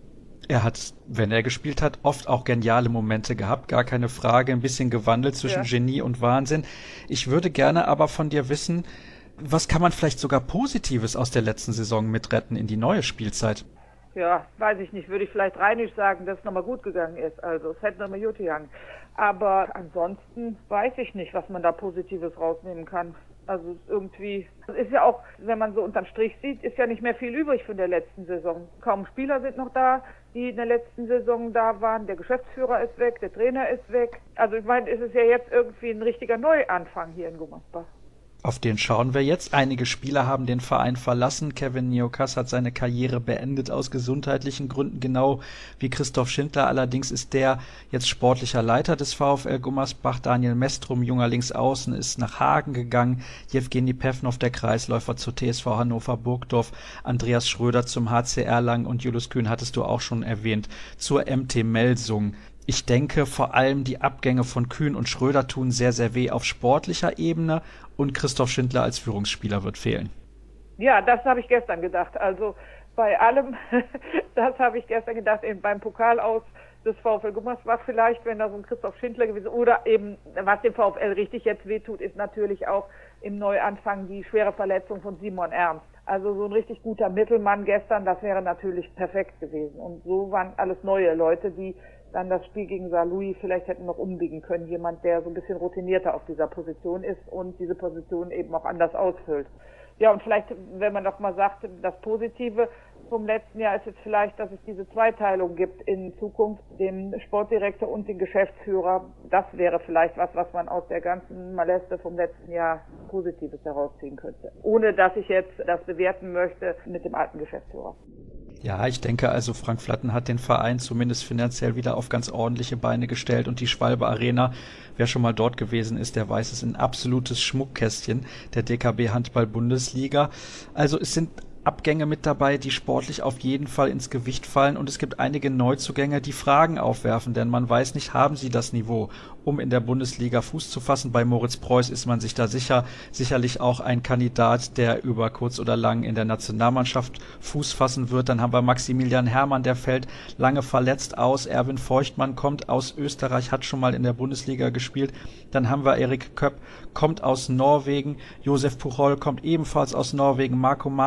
Er hat, wenn er gespielt hat, oft auch geniale Momente gehabt, gar keine Frage, ein bisschen gewandelt zwischen ja. Genie und Wahnsinn. Ich würde gerne aber von dir wissen, was kann man vielleicht sogar Positives aus der letzten Saison mitretten in die neue Spielzeit? Ja, weiß ich nicht, würde ich vielleicht Rheinisch sagen, dass es nochmal gut gegangen ist, also es hätte nochmal gut gegangen. Aber ansonsten weiß ich nicht, was man da Positives rausnehmen kann. Also irgendwie, es ist ja auch, wenn man so unterm Strich sieht, ist ja nicht mehr viel übrig von der letzten Saison. Kaum Spieler sind noch da, die in der letzten Saison da waren. Der Geschäftsführer ist weg, der Trainer ist weg. Also ich meine, es ist ja jetzt irgendwie ein richtiger Neuanfang hier in Gummersbach. Auf den schauen wir jetzt. Einige Spieler haben den Verein verlassen. Kevin Neocas hat seine Karriere beendet aus gesundheitlichen Gründen, genau wie Christoph Schindler. Allerdings ist der jetzt sportlicher Leiter des VfL Gummersbach. Daniel Mestrum, junger Linksaußen, ist nach Hagen gegangen. Jewgeni Pevnov, der Kreisläufer, zu T S V Hannover Burgdorf. Andreas Schröder zum H C Erlangen und Julius Kühn hattest du auch schon erwähnt, zur M T Melsung. Ich denke, vor allem die Abgänge von Kühn und Schröder tun sehr, sehr weh auf sportlicher Ebene und Christoph Schindler als Führungsspieler wird fehlen. Ja, das habe ich gestern gedacht. Also bei allem, das habe ich gestern gedacht, eben beim Pokal aus des VfL Gummersbach vielleicht, wenn da so ein Christoph Schindler gewesen oder eben, was dem VfL richtig jetzt wehtut, ist natürlich auch im Neuanfang die schwere Verletzung von Simon Ernst. Also so ein richtig guter Mittelmann gestern, das wäre natürlich perfekt gewesen. Und so waren alles neue Leute, die dann das Spiel gegen Saarlouis vielleicht hätten noch umbiegen können. Jemand, der so ein bisschen routinierter auf dieser Position ist und diese Position eben auch anders ausfüllt. Ja, und vielleicht, wenn man doch mal sagt, das Positive vom letzten Jahr ist jetzt vielleicht, dass es diese Zweiteilung gibt in Zukunft, den Sportdirektor und den Geschäftsführer. Das wäre vielleicht was, was man aus der ganzen Maleste vom letzten Jahr Positives herausziehen könnte. Ohne dass ich jetzt das bewerten möchte mit dem alten Geschäftsführer. Ja, ich denke also, Frank Flatten hat den Verein zumindest finanziell wieder auf ganz ordentliche Beine gestellt und die Schwalbe Arena, wer schon mal dort gewesen ist, der weiß, es ist ein absolutes Schmuckkästchen der D K B Handball Bundesliga. Also es sind Abgänge mit dabei, die sportlich auf jeden Fall ins Gewicht fallen und es gibt einige Neuzugänge, die Fragen aufwerfen, denn man weiß nicht, haben sie das Niveau, um in der Bundesliga Fuß zu fassen. Bei Moritz Preuß ist man sich da sicher, sicherlich auch ein Kandidat, der über kurz oder lang in der Nationalmannschaft Fuß fassen wird. Dann haben wir Maximilian Herrmann, der fällt lange verletzt aus. Erwin Feuchtmann kommt aus Österreich, hat schon mal in der Bundesliga gespielt. Dann haben wir Erik Köpp, kommt aus Norwegen. Josef Puchol kommt ebenfalls aus Norwegen. Marko Matic kommt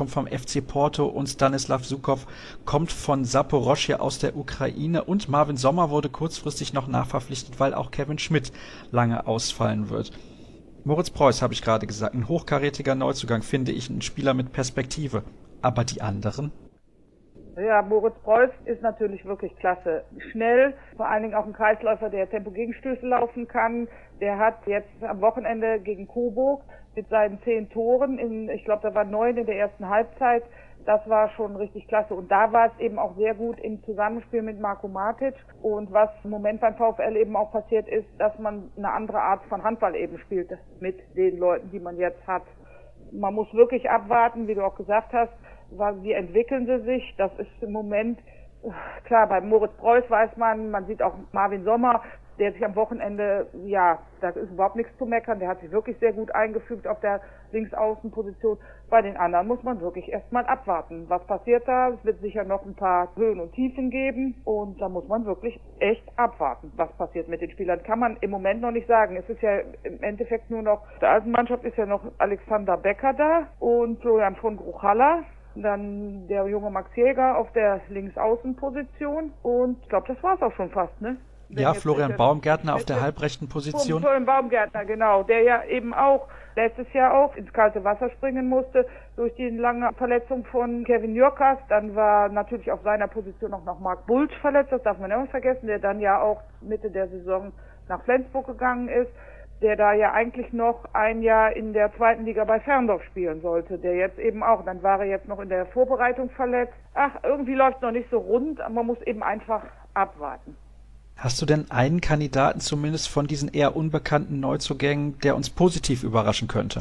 Verpflichtung vom F C Porto und Stanislav Sukow kommt von Saporoschje aus der Ukraine und Marvin Sommer wurde kurzfristig noch nachverpflichtet, weil auch Kevin Schmidt lange ausfallen wird. Moritz Preuß, habe ich gerade gesagt, ein hochkarätiger Neuzugang, finde ich, ein Spieler mit Perspektive. Aber die anderen? Ja, Moritz Preuß ist natürlich wirklich klasse. Schnell, vor allen Dingen auch ein Kreisläufer, der Tempo-Gegenstöße laufen kann. Der hat jetzt am Wochenende gegen Coburg mit seinen zehn Toren, in, ich glaube, da waren neun in der ersten Halbzeit, das war schon richtig klasse. Und da war es eben auch sehr gut im Zusammenspiel mit Marko Matic. Und was im Moment beim VfL eben auch passiert ist, dass man eine andere Art von Handball eben spielt mit den Leuten, die man jetzt hat. Man muss wirklich abwarten, wie du auch gesagt hast, wie entwickeln sie sich. Das ist im Moment, klar, bei Moritz Preuß weiß man, man sieht auch Marvin Sommer, der sich am Wochenende, ja, da ist überhaupt nichts zu meckern, der hat sich wirklich sehr gut eingefügt auf der Linksaußenposition. Bei den anderen muss man wirklich erstmal abwarten. Was passiert da? Es wird sicher noch ein paar Höhen und Tiefen geben und da muss man wirklich echt abwarten, was passiert mit den Spielern. Kann man im Moment noch nicht sagen. Es ist ja im Endeffekt nur noch, der alten Mannschaft ist ja noch Alexander Becker da und Florian von Gruchalla. Dann der junge Max Jäger auf der Linksaußenposition und ich glaube, das war es auch schon fast, ne? Wenn ja, Florian Baumgärtner auf der halbrechten Position. Florian Baumgärtner, genau, der ja eben auch letztes Jahr auch ins kalte Wasser springen musste durch die lange Verletzung von Kevin Jürkas. Dann war natürlich auf seiner Position auch noch Marc Bulc verletzt, das darf man ja nicht vergessen, der dann ja auch Mitte der Saison nach Flensburg gegangen ist, der da ja eigentlich noch ein Jahr in der zweiten Liga bei Ferndorf spielen sollte, der jetzt eben auch, dann war er jetzt noch in der Vorbereitung verletzt. Ach, irgendwie läuft es noch nicht so rund, aber man muss eben einfach abwarten. Hast du denn einen Kandidaten zumindest von diesen eher unbekannten Neuzugängen, der uns positiv überraschen könnte?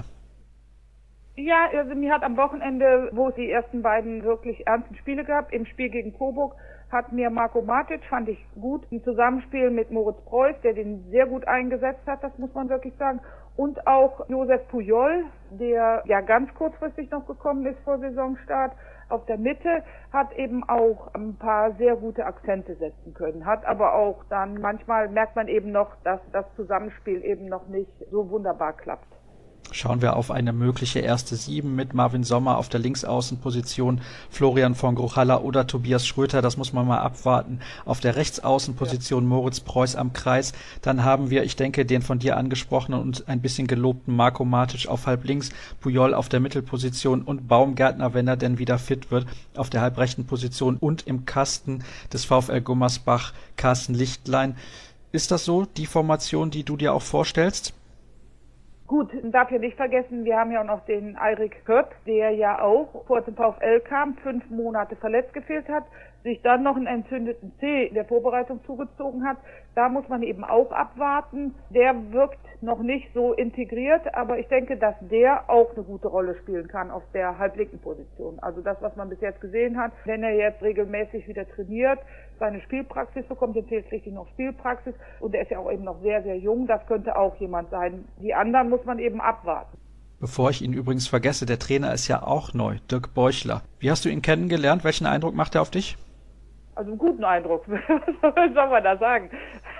Ja, also mir hat am Wochenende, wo es die ersten beiden wirklich ernsten Spiele gab, im Spiel gegen Coburg, hat mir Marko Matic, fand ich gut, im Zusammenspiel mit Moritz Preuß, der den sehr gut eingesetzt hat, das muss man wirklich sagen, und auch Josef Pujol, der ja ganz kurzfristig noch gekommen ist vor Saisonstart, auf der Mitte, hat eben auch ein paar sehr gute Akzente setzen können, hat aber auch dann, manchmal merkt man eben noch, dass das Zusammenspiel eben noch nicht so wunderbar klappt. Schauen wir auf eine mögliche erste Sieben mit Marvin Sommer auf der Linksaußenposition, Florian von Gruchalla oder Tobias Schröter, das muss man mal abwarten. Auf der Rechtsaußenposition ja. Moritz Preuß am Kreis. Dann haben wir, ich denke, den von dir angesprochenen und ein bisschen gelobten Marko Matic auf halb links, Pujol auf der Mittelposition und Baumgärtner, wenn er denn wieder fit wird, auf der halbrechten Position und im Kasten des VfL Gummersbach Carsten Lichtlein. Ist das so, die Formation, die du dir auch vorstellst? Gut, darf ja nicht vergessen, wir haben ja auch noch den Eirik Köpp, der ja auch vor dem VfL kam, fünf Monate verletzt gefehlt hat, sich dann noch einen entzündeten Zeh in der Vorbereitung zugezogen hat. Da muss man eben auch abwarten. Der wirkt noch nicht so integriert, aber ich denke, dass der auch eine gute Rolle spielen kann auf der halblinken Position. Also das, was man bis jetzt gesehen hat, wenn er jetzt regelmäßig wieder trainiert, seine Spielpraxis bekommt, dem fehlt richtig noch Spielpraxis und er ist ja auch eben noch sehr, sehr jung, das könnte auch jemand sein. Die anderen muss man eben abwarten. Bevor ich ihn übrigens vergesse, der Trainer ist ja auch neu, Dirk Beuchler. Wie hast du ihn kennengelernt? Welchen Eindruck macht er auf dich? Also einen guten Eindruck, was soll man da sagen?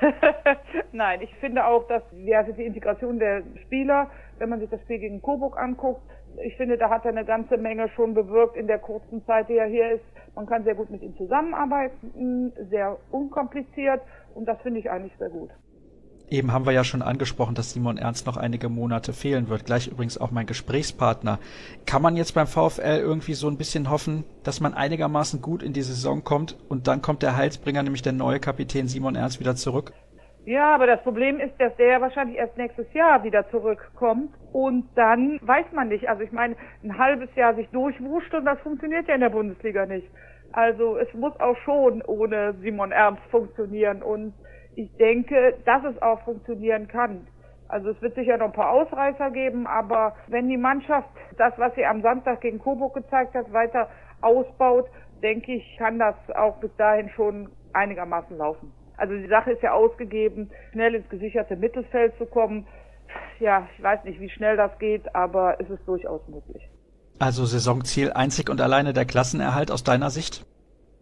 Nein, ich finde auch, dass ja, die Integration der Spieler, wenn man sich das Spiel gegen Coburg anguckt, ich finde, da hat er eine ganze Menge schon bewirkt in der kurzen Zeit, die er hier ist. Man kann sehr gut mit ihm zusammenarbeiten, sehr unkompliziert und das finde ich eigentlich sehr gut. Eben haben wir ja schon angesprochen, dass Simon Ernst noch einige Monate fehlen wird. Gleich übrigens auch mein Gesprächspartner. Kann man jetzt beim VfL irgendwie so ein bisschen hoffen, dass man einigermaßen gut in die Saison kommt und dann kommt der Heilsbringer, nämlich der neue Kapitän Simon Ernst, wieder zurück? Ja, aber das Problem ist, dass der wahrscheinlich erst nächstes Jahr wieder zurückkommt und dann weiß man nicht. Also ich meine, ein halbes Jahr sich durchwuscht und das funktioniert ja in der Bundesliga nicht. Also es muss auch schon ohne Simon Ernst funktionieren und ich denke, dass es auch funktionieren kann. Also es wird sicher noch ein paar Ausreißer geben, aber wenn die Mannschaft das, was sie am Samstag gegen Coburg gezeigt hat, weiter ausbaut, denke ich, kann das auch bis dahin schon einigermaßen laufen. Also die Sache ist ja ausgegeben, schnell ins gesicherte Mittelfeld zu kommen. Ja, ich weiß nicht, wie schnell das geht, aber es ist durchaus möglich. Also Saisonziel einzig und alleine der Klassenerhalt aus deiner Sicht?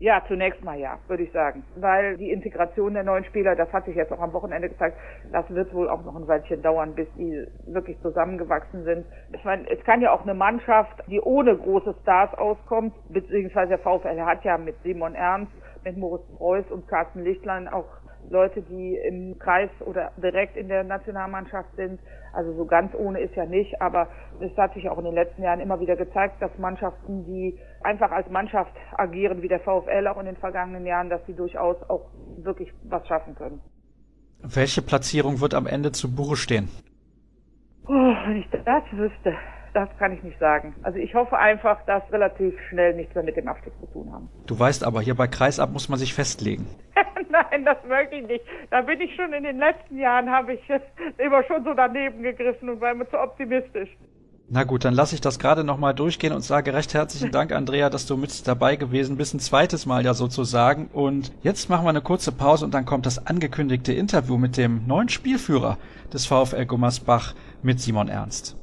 Ja, zunächst mal ja, würde ich sagen. Weil die Integration der neuen Spieler, das hat sich jetzt auch am Wochenende gezeigt, das wird wohl auch noch ein Weilchen dauern, bis die wirklich zusammengewachsen sind. Ich meine, es kann ja auch eine Mannschaft, die ohne große Stars auskommt, beziehungsweise der VfL hat ja mit Simon Ernst, mit Moritz Preuß und Carsten Lichtlein auch Leute, die im Kreis oder direkt in der Nationalmannschaft sind. Also so ganz ohne ist ja nicht, aber es hat sich auch in den letzten Jahren immer wieder gezeigt, dass Mannschaften, die einfach als Mannschaft agieren, wie der VfL auch in den vergangenen Jahren, dass sie durchaus auch wirklich was schaffen können. Welche Platzierung wird am Ende zu Buche stehen? Oh, wenn ich das wüsste, das kann ich nicht sagen. Also ich hoffe einfach, dass relativ schnell nichts mehr mit dem Abstieg zu tun haben. Du weißt aber, hier bei Kreisab muss man sich festlegen. Nein, das möchte ich nicht. Da bin ich schon in den letzten Jahren, habe ich immer schon so daneben gegriffen und war immer zu optimistisch. Na gut, dann lasse ich das gerade nochmal durchgehen und sage recht herzlichen Dank, Andrea, dass du mit dabei gewesen bist, ein zweites Mal ja sozusagen. Und jetzt machen wir eine kurze Pause und dann kommt das angekündigte Interview mit dem neuen Spielführer des VfL Gummersbach mit Simon Ernst.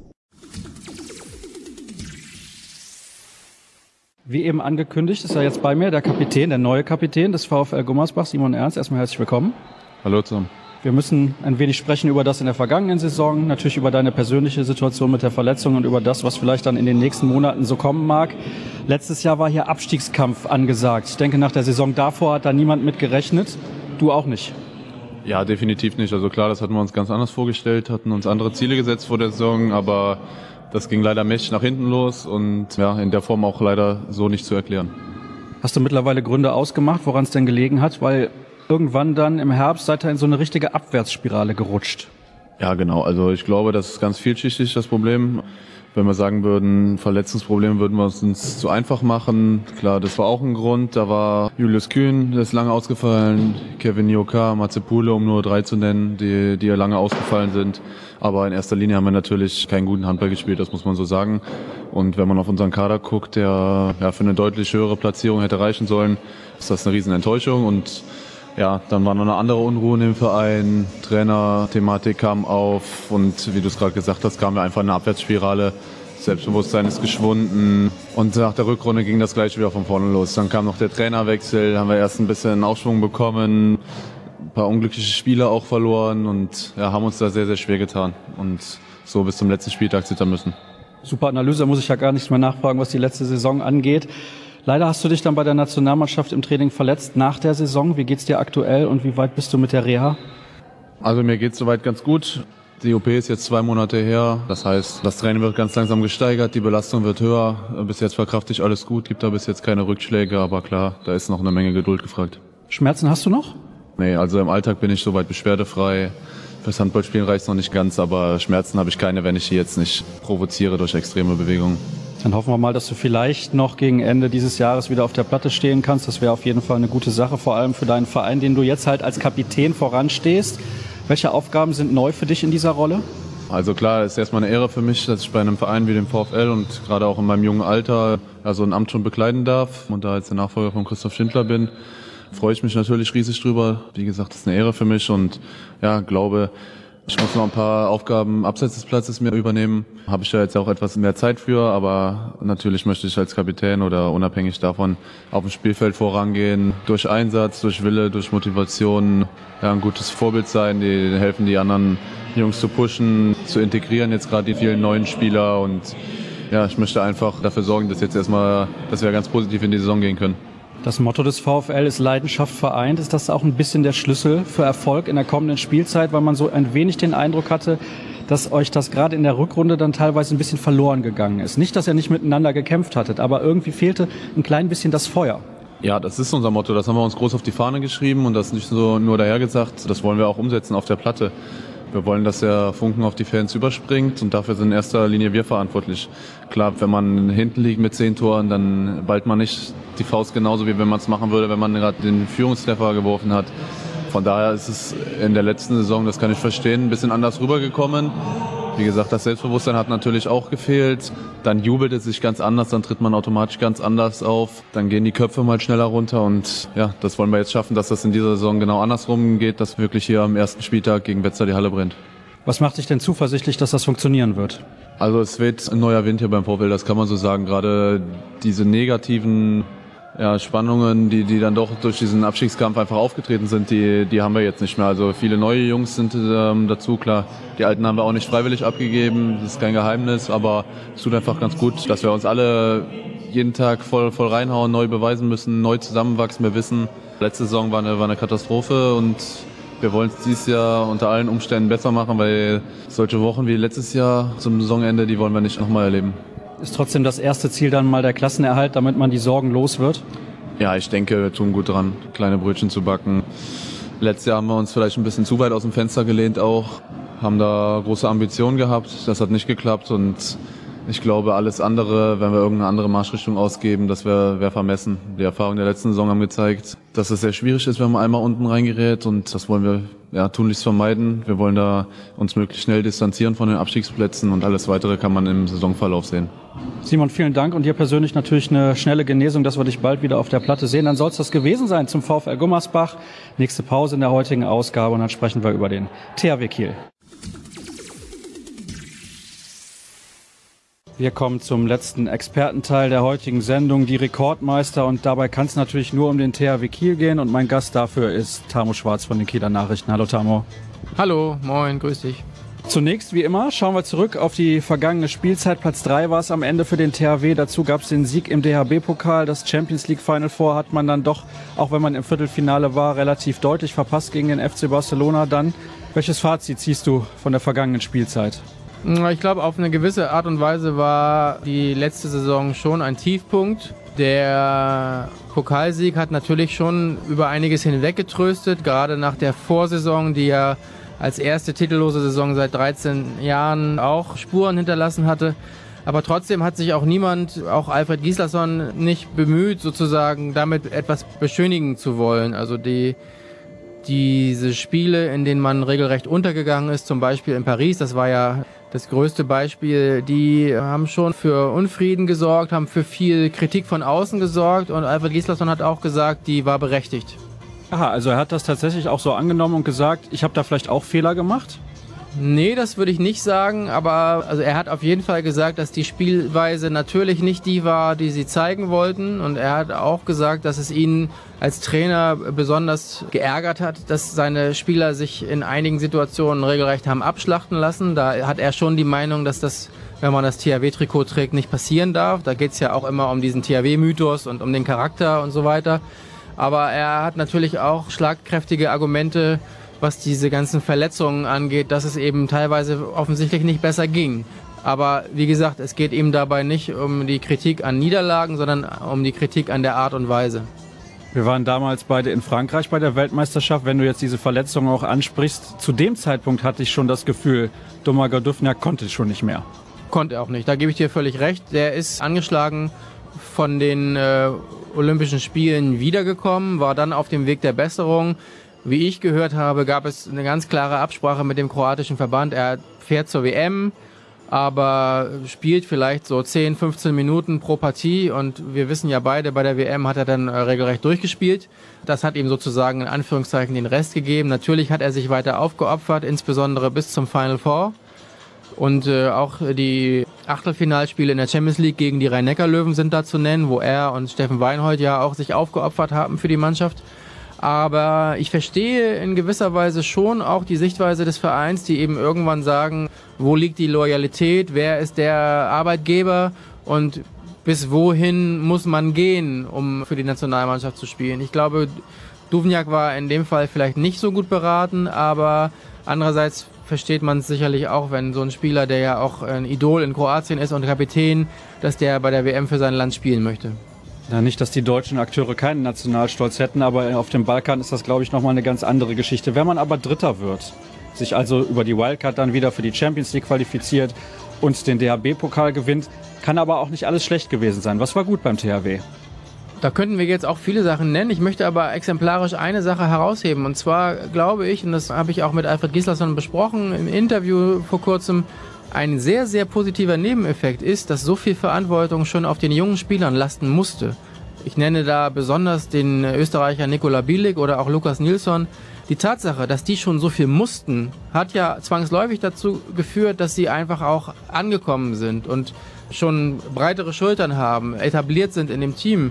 Wie eben angekündigt, ist er jetzt bei mir, der Kapitän, der neue Kapitän des VfL Gummersbach, Simon Ernst. Erstmal herzlich willkommen. Hallo zusammen. Wir müssen ein wenig sprechen über das in der vergangenen Saison, natürlich über deine persönliche Situation mit der Verletzung und über das, was vielleicht dann in den nächsten Monaten so kommen mag. Letztes Jahr war hier Abstiegskampf angesagt. Ich denke, nach der Saison davor hat da niemand mit gerechnet. Du auch nicht? Ja, definitiv nicht. Also klar, das hatten wir uns ganz anders vorgestellt, hatten uns andere Ziele gesetzt vor der Saison, aber das ging leider mächtig nach hinten los und ja, in der Form auch leider so nicht zu erklären. Hast du mittlerweile Gründe ausgemacht, woran es denn gelegen hat? Weil irgendwann dann im Herbst seid ihr in so eine richtige Abwärtsspirale gerutscht. Ja, genau. Also ich glaube, das ist ganz vielschichtig, das Problem. Wenn wir sagen würden, Verletzungsprobleme, würden wir es uns zu einfach machen. Klar, das war auch ein Grund. Da war Julius Kühn, der ist lange ausgefallen, Kevin Njoka, Matze Pule, um nur drei zu nennen, die, die ja lange ausgefallen sind. Aber in erster Linie haben wir natürlich keinen guten Handball gespielt, das muss man so sagen. Und wenn man auf unseren Kader guckt, der ja für eine deutlich höhere Platzierung hätte reichen sollen, ist das eine riesen Enttäuschung. Und ja, dann war noch eine andere Unruhe in dem Verein, Trainer-Thematik kam auf und wie du es gerade gesagt hast, kam wir einfach in eine Abwärtsspirale. Selbstbewusstsein ist geschwunden und nach der Rückrunde ging das gleich wieder von vorne los. Dann kam noch der Trainerwechsel, haben wir erst ein bisschen Aufschwung bekommen, ein paar unglückliche Spiele auch verloren und ja, haben uns da sehr, sehr schwer getan und so bis zum letzten Spieltag zittern müssen. Super Analyse, muss ich ja gar nicht mehr nachfragen, was die letzte Saison angeht. Leider hast du dich dann bei der Nationalmannschaft im Training verletzt nach der Saison. Wie geht's dir aktuell und wie weit bist du mit der Reha? Also mir geht's soweit ganz gut. Die O P ist jetzt zwei Monate her. Das heißt, das Training wird ganz langsam gesteigert, die Belastung wird höher. Bis jetzt verkrafte ich alles gut, gibt da bis jetzt keine Rückschläge, aber klar, da ist noch eine Menge Geduld gefragt. Schmerzen hast du noch? Nee, also im Alltag bin ich soweit beschwerdefrei. Fürs Handballspielen reicht es noch nicht ganz, aber Schmerzen habe ich keine, wenn ich sie jetzt nicht provoziere durch extreme Bewegungen. Dann hoffen wir mal, dass du vielleicht noch gegen Ende dieses Jahres wieder auf der Platte stehen kannst. Das wäre auf jeden Fall eine gute Sache, vor allem für deinen Verein, den du jetzt halt als Kapitän voranstehst. Welche Aufgaben sind neu für dich in dieser Rolle? Also klar, es ist erstmal eine Ehre für mich, dass ich bei einem Verein wie dem VfL und gerade auch in meinem jungen Alter ja, so ein Amt schon bekleiden darf und da jetzt der Nachfolger von Christoph Schindler bin. Freue ich mich natürlich riesig drüber. Wie gesagt, das ist eine Ehre für mich und ja, glaube, ich muss noch ein paar Aufgaben abseits des Platzes mir übernehmen. Habe ich ja jetzt auch etwas mehr Zeit für, aber natürlich möchte ich als Kapitän oder unabhängig davon auf dem Spielfeld vorangehen. Durch Einsatz, durch Wille, durch Motivation, ja, ein gutes Vorbild sein, die helfen, die anderen Jungs zu pushen, zu integrieren, jetzt gerade die vielen neuen Spieler und ja, ich möchte einfach dafür sorgen, dass jetzt erstmal, dass wir ganz positiv in die Saison gehen können. Das Motto des VfL ist Leidenschaft vereint. Ist das auch ein bisschen der Schlüssel für Erfolg in der kommenden Spielzeit, weil man so ein wenig den Eindruck hatte, dass euch das gerade in der Rückrunde dann teilweise ein bisschen verloren gegangen ist? Nicht, dass ihr nicht miteinander gekämpft hattet, aber irgendwie fehlte ein klein bisschen das Feuer. Ja, das ist unser Motto. Das haben wir uns groß auf die Fahne geschrieben und das nicht so nur dahergesagt. Das wollen wir auch umsetzen auf der Platte. Wir wollen, dass der Funken auf die Fans überspringt und dafür sind in erster Linie wir verantwortlich. Klar, wenn man hinten liegt mit zehn Toren, dann ballt man nicht die Faust genauso, wie wenn man es machen würde, wenn man gerade den Führungstreffer geworfen hat. Von daher ist es in der letzten Saison, das kann ich verstehen, ein bisschen anders rübergekommen. Wie gesagt, das Selbstbewusstsein hat natürlich auch gefehlt. Dann jubelt es sich ganz anders, dann tritt man automatisch ganz anders auf. Dann gehen die Köpfe mal schneller runter und ja, das wollen wir jetzt schaffen, dass das in dieser Saison genau andersrum geht, dass wirklich hier am ersten Spieltag gegen Wetzlar die Halle brennt. Was macht dich denn zuversichtlich, dass das funktionieren wird? Also es weht ein neuer Wind hier beim VfL, das kann man so sagen. Gerade diese negativen ja, Spannungen, die, die dann doch durch diesen Abstiegskampf einfach aufgetreten sind, die, die haben wir jetzt nicht mehr. Also viele neue Jungs sind ähm, dazu, klar. Die Alten haben wir auch nicht freiwillig abgegeben, das ist kein Geheimnis, aber es tut einfach ganz gut, dass wir uns alle jeden Tag voll, voll reinhauen, neu beweisen müssen, neu zusammenwachsen. Wir wissen, letzte Saison war eine, war eine Katastrophe und wir wollen es dieses Jahr unter allen Umständen besser machen, weil solche Wochen wie letztes Jahr zum Saisonende, die wollen wir nicht nochmal erleben. Ist trotzdem das erste Ziel dann mal der Klassenerhalt, damit man die Sorgen los wird? Ja, ich denke, wir tun gut dran, kleine Brötchen zu backen. Letztes Jahr haben wir uns vielleicht ein bisschen zu weit aus dem Fenster gelehnt auch, haben da große Ambitionen gehabt, das hat nicht geklappt und ich glaube, alles andere, wenn wir irgendeine andere Marschrichtung ausgeben, das wäre wär vermessen. Die Erfahrungen der letzten Saison haben gezeigt, dass es sehr schwierig ist, wenn man einmal unten reingerät und das wollen wir ja, tunlichst vermeiden. Wir wollen da uns möglichst schnell distanzieren von den Abstiegsplätzen und alles Weitere kann man im Saisonverlauf sehen. Simon, vielen Dank und dir persönlich natürlich eine schnelle Genesung, dass wir dich bald wieder auf der Platte sehen. Dann soll es das gewesen sein zum VfL Gummersbach. Nächste Pause in der heutigen Ausgabe und dann sprechen wir über den T H W Kiel. Wir kommen zum letzten Expertenteil der heutigen Sendung, die Rekordmeister. Und dabei kann es natürlich nur um den T H W Kiel gehen. Und mein Gast dafür ist Tamo Schwarz von den Kieler Nachrichten. Hallo Tamo. Hallo, moin, grüß dich. Zunächst, wie immer, schauen wir zurück auf die vergangene Spielzeit. Platz drei war es am Ende für den T H W. Dazu gab es den Sieg im D H B-Pokal. Das Champions League Final Four hat man dann doch, auch wenn man im Viertelfinale war, relativ deutlich verpasst gegen den F C Barcelona. Dann, welches Fazit ziehst du von der vergangenen Spielzeit? Ich glaube, auf eine gewisse Art und Weise war die letzte Saison schon ein Tiefpunkt. Der Pokalsieg hat natürlich schon über einiges hinweg getröstet, gerade nach der Vorsaison, die ja als erste titellose Saison seit dreizehn Jahren auch Spuren hinterlassen hatte. Aber trotzdem hat sich auch niemand, auch Alfred Gislason, nicht bemüht, sozusagen damit etwas beschönigen zu wollen. Also die diese Spiele, in denen man regelrecht untergegangen ist, zum Beispiel in Paris, das war ja das größte Beispiel, die haben schon für Unfrieden gesorgt, haben für viel Kritik von außen gesorgt und Alfred Gislason hat auch gesagt, die war berechtigt. Aha, also er hat das tatsächlich auch so angenommen und gesagt, ich habe da vielleicht auch Fehler gemacht? Nee, das würde ich nicht sagen, aber also er hat auf jeden Fall gesagt, dass die Spielweise natürlich nicht die war, die sie zeigen wollten. Und er hat auch gesagt, dass es ihn als Trainer besonders geärgert hat, dass seine Spieler sich in einigen Situationen regelrecht haben abschlachten lassen. Da hat er schon die Meinung, dass das, wenn man das T H W-Trikot trägt, nicht passieren darf. Da geht es ja auch immer um diesen T H W-Mythos und um den Charakter und so weiter. Aber er hat natürlich auch schlagkräftige Argumente, was diese ganzen Verletzungen angeht, dass es eben teilweise offensichtlich nicht besser ging. Aber wie gesagt, es geht ihm dabei nicht um die Kritik an Niederlagen, sondern um die Kritik an der Art und Weise. Wir waren damals beide in Frankreich bei der Weltmeisterschaft. Wenn du jetzt diese Verletzungen auch ansprichst, zu dem Zeitpunkt hatte ich schon das Gefühl, Domagoj Duvňák konnte schon nicht mehr. Konnte er auch nicht, da gebe ich dir völlig recht. Der ist angeschlagen von den äh, Olympischen Spielen wiedergekommen, war dann auf dem Weg der Besserung. Wie ich gehört habe, gab es eine ganz klare Absprache mit dem kroatischen Verband. Er fährt zur W M, aber spielt vielleicht so zehn, fünfzehn Minuten pro Partie. Und wir wissen ja beide, bei der W M hat er dann regelrecht durchgespielt. Das hat ihm sozusagen in Anführungszeichen den Rest gegeben. Natürlich hat er sich weiter aufgeopfert, insbesondere bis zum Final Four. Und äh, auch die Achtelfinalspiele in der Champions League gegen die Rhein-Neckar-Löwen sind da zu nennen, wo er und Steffen Weinhold ja auch sich aufgeopfert haben für die Mannschaft. Aber ich verstehe in gewisser Weise schon auch die Sichtweise des Vereins, die eben irgendwann sagen, wo liegt die Loyalität, wer ist der Arbeitgeber und bis wohin muss man gehen, um für die Nationalmannschaft zu spielen. Ich glaube, Duvňák war in dem Fall vielleicht nicht so gut beraten, aber andererseits versteht man es sicherlich auch, wenn so ein Spieler, der ja auch ein Idol in Kroatien ist und Kapitän, dass der bei der W M für sein Land spielen möchte. Ja, nicht, dass die deutschen Akteure keinen Nationalstolz hätten, aber auf dem Balkan ist das, glaube ich, nochmal eine ganz andere Geschichte. Wenn man aber Dritter wird, sich also über die Wildcard dann wieder für die Champions League qualifiziert und den D H B-Pokal gewinnt, kann aber auch nicht alles schlecht gewesen sein. Was war gut beim T H W? Da könnten wir jetzt auch viele Sachen nennen. Ich möchte aber exemplarisch eine Sache herausheben. Und zwar glaube ich, und das habe ich auch mit Alfred Gislason besprochen im Interview vor kurzem, ein sehr, sehr positiver Nebeneffekt ist, dass so viel Verantwortung schon auf den jungen Spielern lasten musste. Ich nenne da besonders den Österreicher Nikola Bielik oder auch Lukas Nilsson. Die Tatsache, dass die schon so viel mussten, hat ja zwangsläufig dazu geführt, dass sie einfach auch angekommen sind und schon breitere Schultern haben, etabliert sind in dem Team.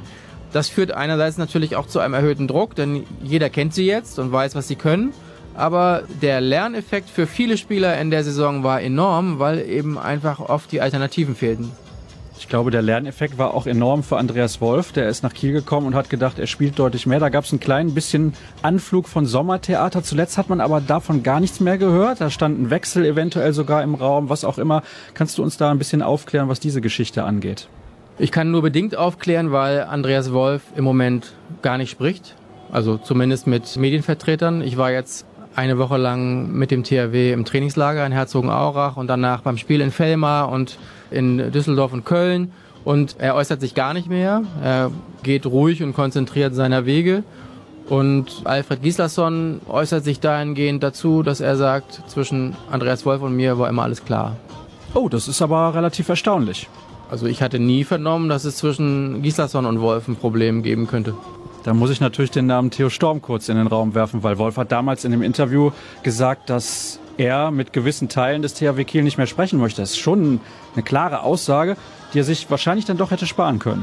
Das führt einerseits natürlich auch zu einem erhöhten Druck, denn jeder kennt sie jetzt und weiß, was sie können. Aber der Lerneffekt für viele Spieler in der Saison war enorm, weil eben einfach oft die Alternativen fehlten. Ich glaube, der Lerneffekt war auch enorm für Andreas Wolf. Der ist nach Kiel gekommen und hat gedacht, er spielt deutlich mehr. Da gab es einen kleinen bisschen Anflug von Sommertheater. Zuletzt hat man aber davon gar nichts mehr gehört. Da stand ein Wechsel eventuell sogar im Raum, was auch immer. Kannst du uns da ein bisschen aufklären, was diese Geschichte angeht? Ich kann nur bedingt aufklären, weil Andreas Wolf im Moment gar nicht spricht. Also zumindest mit Medienvertretern. Ich war jetzt eine Woche lang mit dem T H W im Trainingslager in Herzogenaurach und danach beim Spiel in Vellmar und in Düsseldorf und Köln. Und er äußert sich gar nicht mehr. Er geht ruhig und konzentriert seiner Wege. Und Alfred Gislason äußert sich dahingehend dazu, dass er sagt, zwischen Andreas Wolf und mir war immer alles klar. Oh, das ist aber relativ erstaunlich. Also ich hatte nie vernommen, dass es zwischen Gislason und Wolf ein Problem geben könnte. Da muss ich natürlich den Namen Theo Storm kurz in den Raum werfen, weil Wolf hat damals in dem Interview gesagt, dass er mit gewissen Teilen des T H W Kiel nicht mehr sprechen möchte. Das ist schon eine klare Aussage, die er sich wahrscheinlich dann doch hätte sparen können.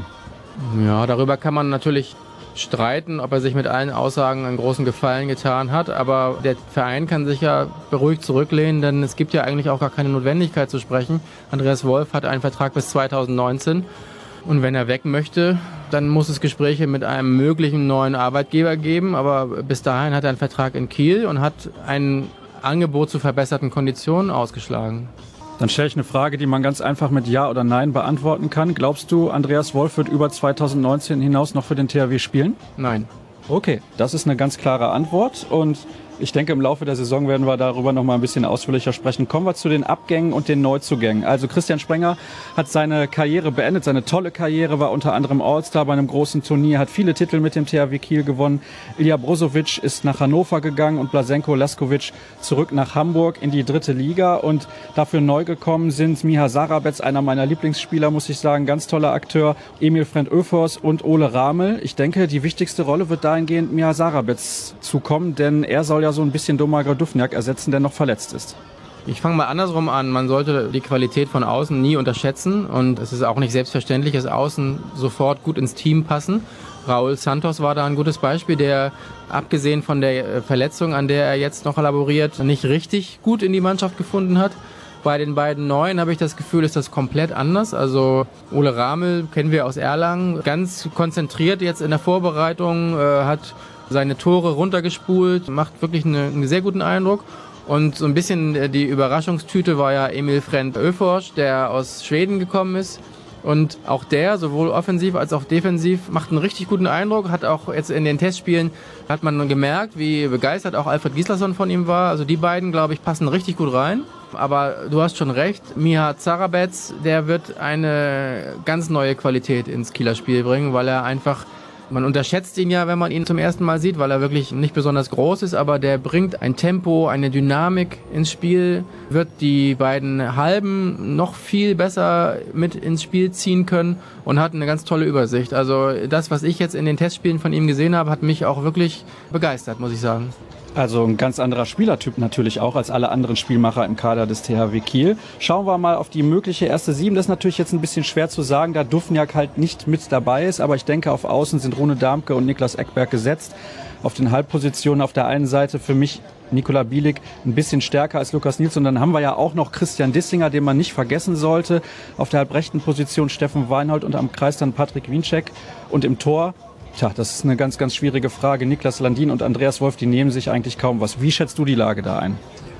Ja, darüber kann man natürlich streiten, ob er sich mit allen Aussagen einen großen Gefallen getan hat. Aber der Verein kann sich ja beruhigt zurücklehnen, denn es gibt ja eigentlich auch gar keine Notwendigkeit zu sprechen. Andreas Wolf hat einen Vertrag bis zweitausendneunzehn. Und wenn er weg möchte, dann muss es Gespräche mit einem möglichen neuen Arbeitgeber geben. Aber bis dahin hat er einen Vertrag in Kiel und hat ein Angebot zu verbesserten Konditionen ausgeschlagen. Dann stelle ich eine Frage, die man ganz einfach mit Ja oder Nein beantworten kann. Glaubst du, Andreas Wolf wird über zweitausendneunzehn hinaus noch für den T H W spielen? Nein. Okay, das ist eine ganz klare Antwort und ich denke, im Laufe der Saison werden wir darüber noch mal ein bisschen ausführlicher sprechen. Kommen wir zu den Abgängen und den Neuzugängen. Also Christian Sprenger hat seine Karriere beendet, seine tolle Karriere, war unter anderem All-Star bei einem großen Turnier, hat viele Titel mit dem T H W Kiel gewonnen. Ilja Brozovic ist nach Hannover gegangen und Blaženko Laskovic zurück nach Hamburg in die dritte Liga. Und dafür neu gekommen sind Miha Sarabetz, einer meiner Lieblingsspieler, muss ich sagen, ganz toller Akteur, Emil Frend-Öfors und Ole Ramel. Ich denke, die wichtigste Rolle wird dahingehend Miha Sarabetz zukommen, denn er soll ja so ein bisschen Domagoj Duvnjak ersetzen, der noch verletzt ist. Ich fange mal andersrum an. Man sollte die Qualität von außen nie unterschätzen und es ist auch nicht selbstverständlich, dass außen sofort gut ins Team passen. Raúl Santos war da ein gutes Beispiel, der abgesehen von der Verletzung, an der er jetzt noch laboriert, nicht richtig gut in die Mannschaft gefunden hat. Bei den beiden Neuen habe ich das Gefühl, ist das komplett anders. Also Ole Ramel kennen wir aus Erlangen, ganz konzentriert jetzt in der Vorbereitung, äh, hat seine Tore runtergespult, macht wirklich eine, einen sehr guten Eindruck. Und so ein bisschen die Überraschungstüte war ja Emil Frend-Öfors, der aus Schweden gekommen ist. Und auch der, sowohl offensiv als auch defensiv, macht einen richtig guten Eindruck. Hat auch jetzt in den Testspielen, hat man gemerkt, wie begeistert auch Alfred Gislason von ihm war. Also die beiden, glaube ich, passen richtig gut rein. Aber du hast schon recht, Miha Sarabetz, der wird eine ganz neue Qualität ins Kieler Spiel bringen, weil er einfach, man unterschätzt ihn ja, wenn man ihn zum ersten Mal sieht, weil er wirklich nicht besonders groß ist, aber der bringt ein Tempo, eine Dynamik ins Spiel, wird die beiden Halben noch viel besser mit ins Spiel ziehen können und hat eine ganz tolle Übersicht. Also das, was ich jetzt in den Testspielen von ihm gesehen habe, hat mich auch wirklich begeistert, muss ich sagen. Also ein ganz anderer Spielertyp natürlich auch als alle anderen Spielmacher im Kader des T H W Kiel. Schauen wir mal auf die mögliche erste Sieben. Das ist natürlich jetzt ein bisschen schwer zu sagen, da Duvnjak halt nicht mit dabei ist. Aber ich denke, auf Außen sind Rune Darmke und Niklas Ekberg gesetzt. Auf den Halbpositionen auf der einen Seite für mich Nikola Bielik ein bisschen stärker als Lukas Nilsson. Dann haben wir ja auch noch Christian Dissinger, den man nicht vergessen sollte. Auf der halbrechten Position Steffen Weinhold und am Kreis dann Patrick Wiencheck. Und im Tor, tja, das ist eine ganz, ganz schwierige Frage. Niklas Landin und Andreas Wolf, die nehmen sich eigentlich kaum was. Wie schätzt du die Lage da ein?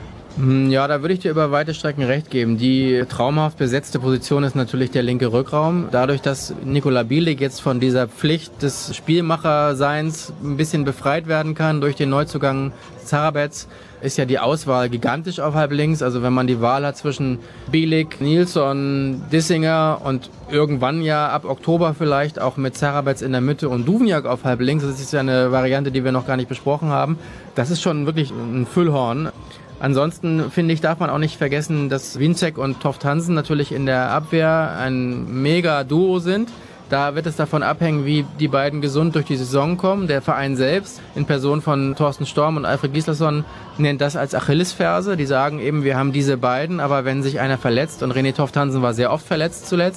Ja, da würde ich dir über weite Strecken recht geben. Die traumhaft besetzte Position ist natürlich der linke Rückraum. Dadurch, dass Nikola Bielik jetzt von dieser Pflicht des Spielmacherseins ein bisschen befreit werden kann durch den Neuzugang Sarabetz, ist ja die Auswahl gigantisch auf halb links. Also wenn man die Wahl hat zwischen Bielik, Nilsson, Dissinger und irgendwann ja ab Oktober vielleicht auch mit Sarabetz in der Mitte und Duvnjak auf halb links, das ist ja eine Variante, die wir noch gar nicht besprochen haben. Das ist schon wirklich ein Füllhorn. Ansonsten, finde ich, darf man auch nicht vergessen, dass Wiencheck und Toft Hansen natürlich in der Abwehr ein Mega-Duo sind. Da wird es davon abhängen, wie die beiden gesund durch die Saison kommen. Der Verein selbst, in Person von Thorsten Storm und Alfred Gislason, nennt das als Achillesferse. Die sagen eben, wir haben diese beiden, aber wenn sich einer verletzt, und René Toft Hansen war sehr oft verletzt zuletzt,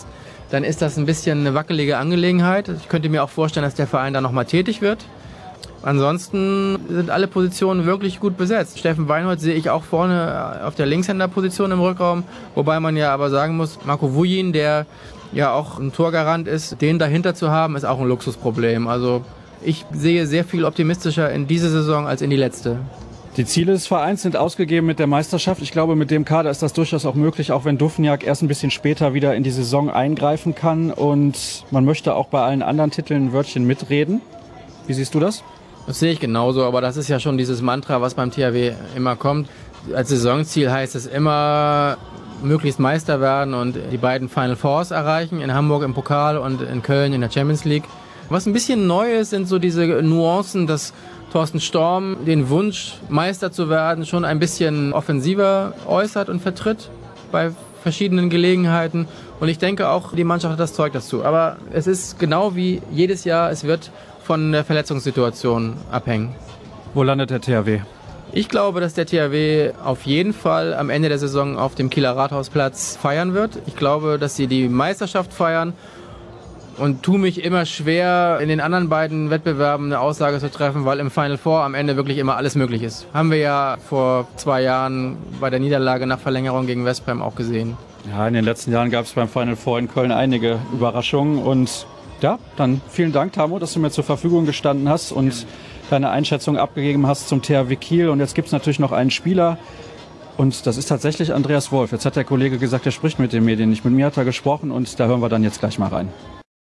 dann ist das ein bisschen eine wackelige Angelegenheit. Ich könnte mir auch vorstellen, dass der Verein da nochmal tätig wird. Ansonsten sind alle Positionen wirklich gut besetzt. Steffen Weinhold sehe ich auch vorne auf der Linkshänderposition im Rückraum, wobei man ja aber sagen muss, Marco Vujin, der ja auch ein Torgarant ist, den dahinter zu haben, ist auch ein Luxusproblem. Also ich sehe sehr viel optimistischer in diese Saison als in die letzte. Die Ziele des Vereins sind ausgegeben mit der Meisterschaft. Ich glaube, mit dem Kader ist das durchaus auch möglich, auch wenn Dufniak erst ein bisschen später wieder in die Saison eingreifen kann. Und man möchte auch bei allen anderen Titeln ein Wörtchen mitreden. Wie siehst du das? Das sehe ich genauso, aber das ist ja schon dieses Mantra, was beim T H W immer kommt. Als Saisonziel heißt es immer, möglichst Meister werden und die beiden Final Fours erreichen, in Hamburg im Pokal und in Köln in der Champions League. Was ein bisschen neu ist, sind so diese Nuancen, dass Thorsten Storm den Wunsch, Meister zu werden, schon ein bisschen offensiver äußert und vertritt bei verschiedenen Gelegenheiten. Und ich denke auch, die Mannschaft hat das Zeug dazu. Aber es ist genau wie jedes Jahr, es wird von der Verletzungssituation abhängen. Wo landet der T H W? Ich glaube, dass der T H W auf jeden Fall am Ende der Saison auf dem Kieler Rathausplatz feiern wird. Ich glaube, dass sie die Meisterschaft feiern und tue mich immer schwer, in den anderen beiden Wettbewerben eine Aussage zu treffen, weil im Final Four am Ende wirklich immer alles möglich ist. Haben wir ja vor zwei Jahren bei der Niederlage nach Verlängerung gegen Westbrem auch gesehen. Ja, in den letzten Jahren gab es beim Final Four in Köln einige Überraschungen und ja, dann vielen Dank, Tamo, dass du mir zur Verfügung gestanden hast und deine Einschätzung abgegeben hast zum T H W Kiel. Und jetzt gibt es natürlich noch einen Spieler und das ist tatsächlich Andreas Wolf. Jetzt hat der Kollege gesagt, er spricht mit den Medien nicht. Mit mir hat er gesprochen und da hören wir dann jetzt gleich mal rein.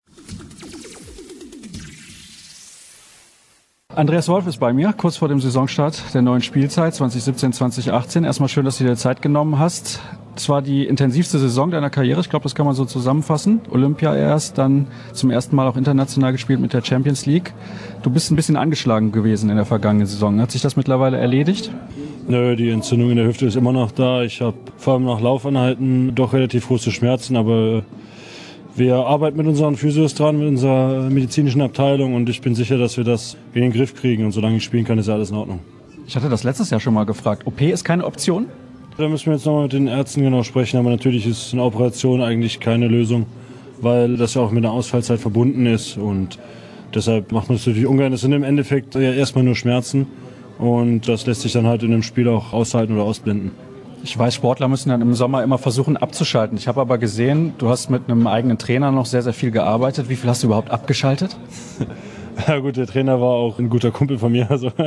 Andreas Wolf ist bei mir, kurz vor dem Saisonstart der neuen Spielzeit zwanzig siebzehn zwanzig achtzehn. Erstmal schön, dass du dir Zeit genommen hast. Es war die intensivste Saison deiner Karriere, ich glaube, das kann man so zusammenfassen. Olympia erst, dann zum ersten Mal auch international gespielt mit der Champions League. Du bist ein bisschen angeschlagen gewesen in der vergangenen Saison. Hat sich das mittlerweile erledigt? Nö, die Entzündung in der Hüfte ist immer noch da. Ich habe vor allem nach Laufeinheiten doch relativ große Schmerzen, aber wir arbeiten mit unseren Physios dran, mit unserer medizinischen Abteilung und ich bin sicher, dass wir das in den Griff kriegen und solange ich spielen kann, ist ja alles in Ordnung. Ich hatte das letztes Jahr schon mal gefragt. O P ist keine Option? Da müssen wir jetzt nochmal mit den Ärzten genau sprechen, aber natürlich ist eine Operation eigentlich keine Lösung, weil das ja auch mit einer Ausfallzeit verbunden ist und deshalb macht man es natürlich ungern. Es sind im Endeffekt ja erstmal nur Schmerzen und das lässt sich dann halt in einem Spiel auch aushalten oder ausblenden. Ich weiß, Sportler müssen dann im Sommer immer versuchen abzuschalten. Ich habe aber gesehen, du hast mit einem eigenen Trainer noch sehr, sehr viel gearbeitet. Wie viel hast du überhaupt abgeschaltet? Ja gut, der Trainer war auch ein guter Kumpel von mir. Also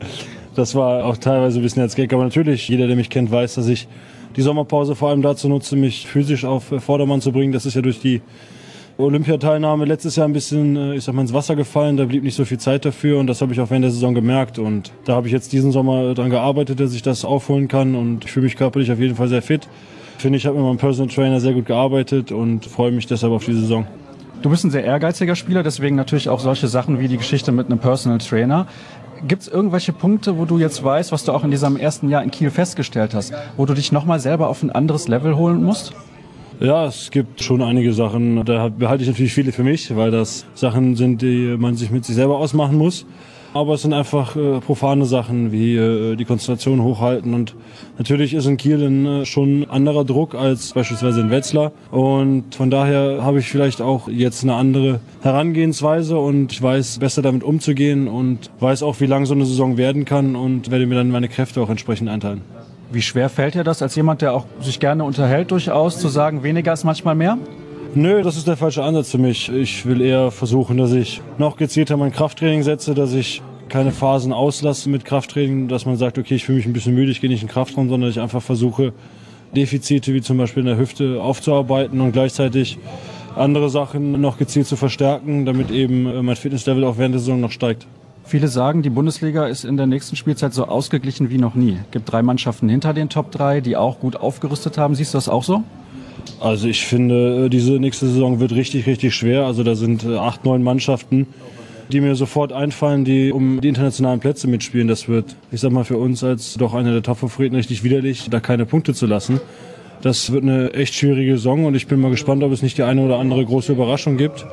das war auch teilweise ein bisschen als Gag. Aber natürlich, jeder, der mich kennt, weiß, dass ich die Sommerpause vor allem dazu nutze, mich physisch auf Vordermann zu bringen. Das ist ja durch die Olympiateilnahme letztes Jahr ein bisschen, ich sag mal, ins Wasser gefallen. Da blieb nicht so viel Zeit dafür und das habe ich auch während der Saison gemerkt. Und da habe ich jetzt diesen Sommer daran gearbeitet, dass ich das aufholen kann und ich fühle mich körperlich auf jeden Fall sehr fit. Ich finde, ich habe mit meinem Personal Trainer sehr gut gearbeitet und freue mich deshalb auf die Saison. Du bist ein sehr ehrgeiziger Spieler, deswegen natürlich auch solche Sachen wie die Geschichte mit einem Personal Trainer. Gibt es irgendwelche Punkte, wo du jetzt weißt, was du auch in diesem ersten Jahr in Kiel festgestellt hast, wo du dich nochmal selber auf ein anderes Level holen musst? Ja, es gibt schon einige Sachen, da behalte ich natürlich viele für mich, weil das Sachen sind, die man sich mit sich selber ausmachen muss. Aber es sind einfach äh, profane Sachen, wie äh, die Konzentration hochhalten. Und natürlich ist in Kiel ein, äh, schon anderer Druck als beispielsweise in Wetzlar. Und von daher habe ich vielleicht auch jetzt eine andere Herangehensweise und ich weiß besser damit umzugehen und weiß auch, wie lang so eine Saison werden kann und werde mir dann meine Kräfte auch entsprechend einteilen. Wie schwer fällt dir das als jemand, der auch sich gerne unterhält durchaus, zu sagen, weniger ist manchmal mehr? Nö, das ist der falsche Ansatz für mich. Ich will eher versuchen, dass ich noch gezielter mein Krafttraining setze, dass ich keine Phasen auslasse mit Krafttraining, dass man sagt, okay, ich fühle mich ein bisschen müde, ich gehe nicht in den Kraftraum, sondern ich einfach versuche, Defizite wie zum Beispiel in der Hüfte aufzuarbeiten und gleichzeitig andere Sachen noch gezielt zu verstärken, damit eben mein Fitnesslevel auch während der Saison noch steigt. Viele sagen, die Bundesliga ist in der nächsten Spielzeit so ausgeglichen wie noch nie. Es gibt drei Mannschaften hinter den Top drei, die auch gut aufgerüstet haben. Siehst du das auch so? Also ich finde, diese nächste Saison wird richtig, richtig schwer. Also da sind acht, neun Mannschaften, die mir sofort einfallen, die um die internationalen Plätze mitspielen. Das wird, ich sag mal, für uns als doch einer der Top-Favoriten richtig widerlich, da keine Punkte zu lassen. Das wird eine echt schwierige Saison und ich bin mal gespannt, ob es nicht die eine oder andere große Überraschung gibt.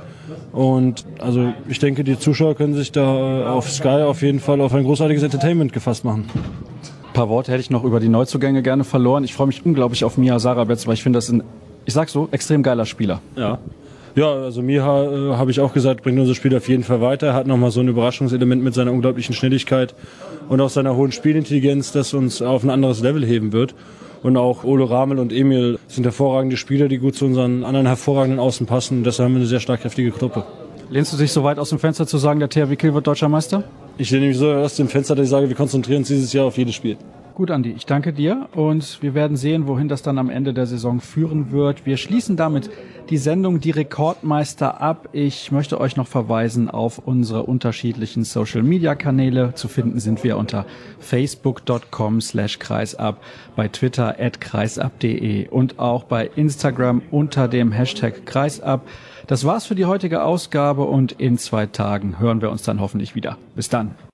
Und also ich denke, die Zuschauer können sich da auf Sky auf jeden Fall auf ein großartiges Entertainment gefasst machen. Ein paar Worte hätte ich noch über die Neuzugänge gerne verloren. Ich freue mich unglaublich auf Mia Sarabetz, weil ich finde, das ist ein, ich sag so, extrem geiler Spieler. Ja. Ja, also Miha, äh, habe ich auch gesagt, bringt unser Spiel auf jeden Fall weiter. Er hat nochmal so ein Überraschungselement mit seiner unglaublichen Schnelligkeit und auch seiner hohen Spielintelligenz, das uns auf ein anderes Level heben wird. Und auch Ole Ramel und Emil sind hervorragende Spieler, die gut zu unseren anderen hervorragenden Außen passen. Und deshalb haben wir eine sehr schlagkräftige Truppe. Lehnst du dich so weit aus dem Fenster zu sagen, der T H W Kiel wird Deutscher Meister? Ich lehne mich so aus dem Fenster, dass ich sage, wir konzentrieren uns dieses Jahr auf jedes Spiel. Gut, Andi, ich danke dir und wir werden sehen, wohin das dann am Ende der Saison führen wird. Wir schließen damit die Sendung Die Rekordmeister ab. Ich möchte euch noch verweisen auf unsere unterschiedlichen Social-Media-Kanäle. Zu finden sind wir unter facebook punkt com slash kreisab, bei Twitter at kreisab punkt de und auch bei Instagram unter dem Hashtag kreisab. Das war's für die heutige Ausgabe und in zwei Tagen hören wir uns dann hoffentlich wieder. Bis dann.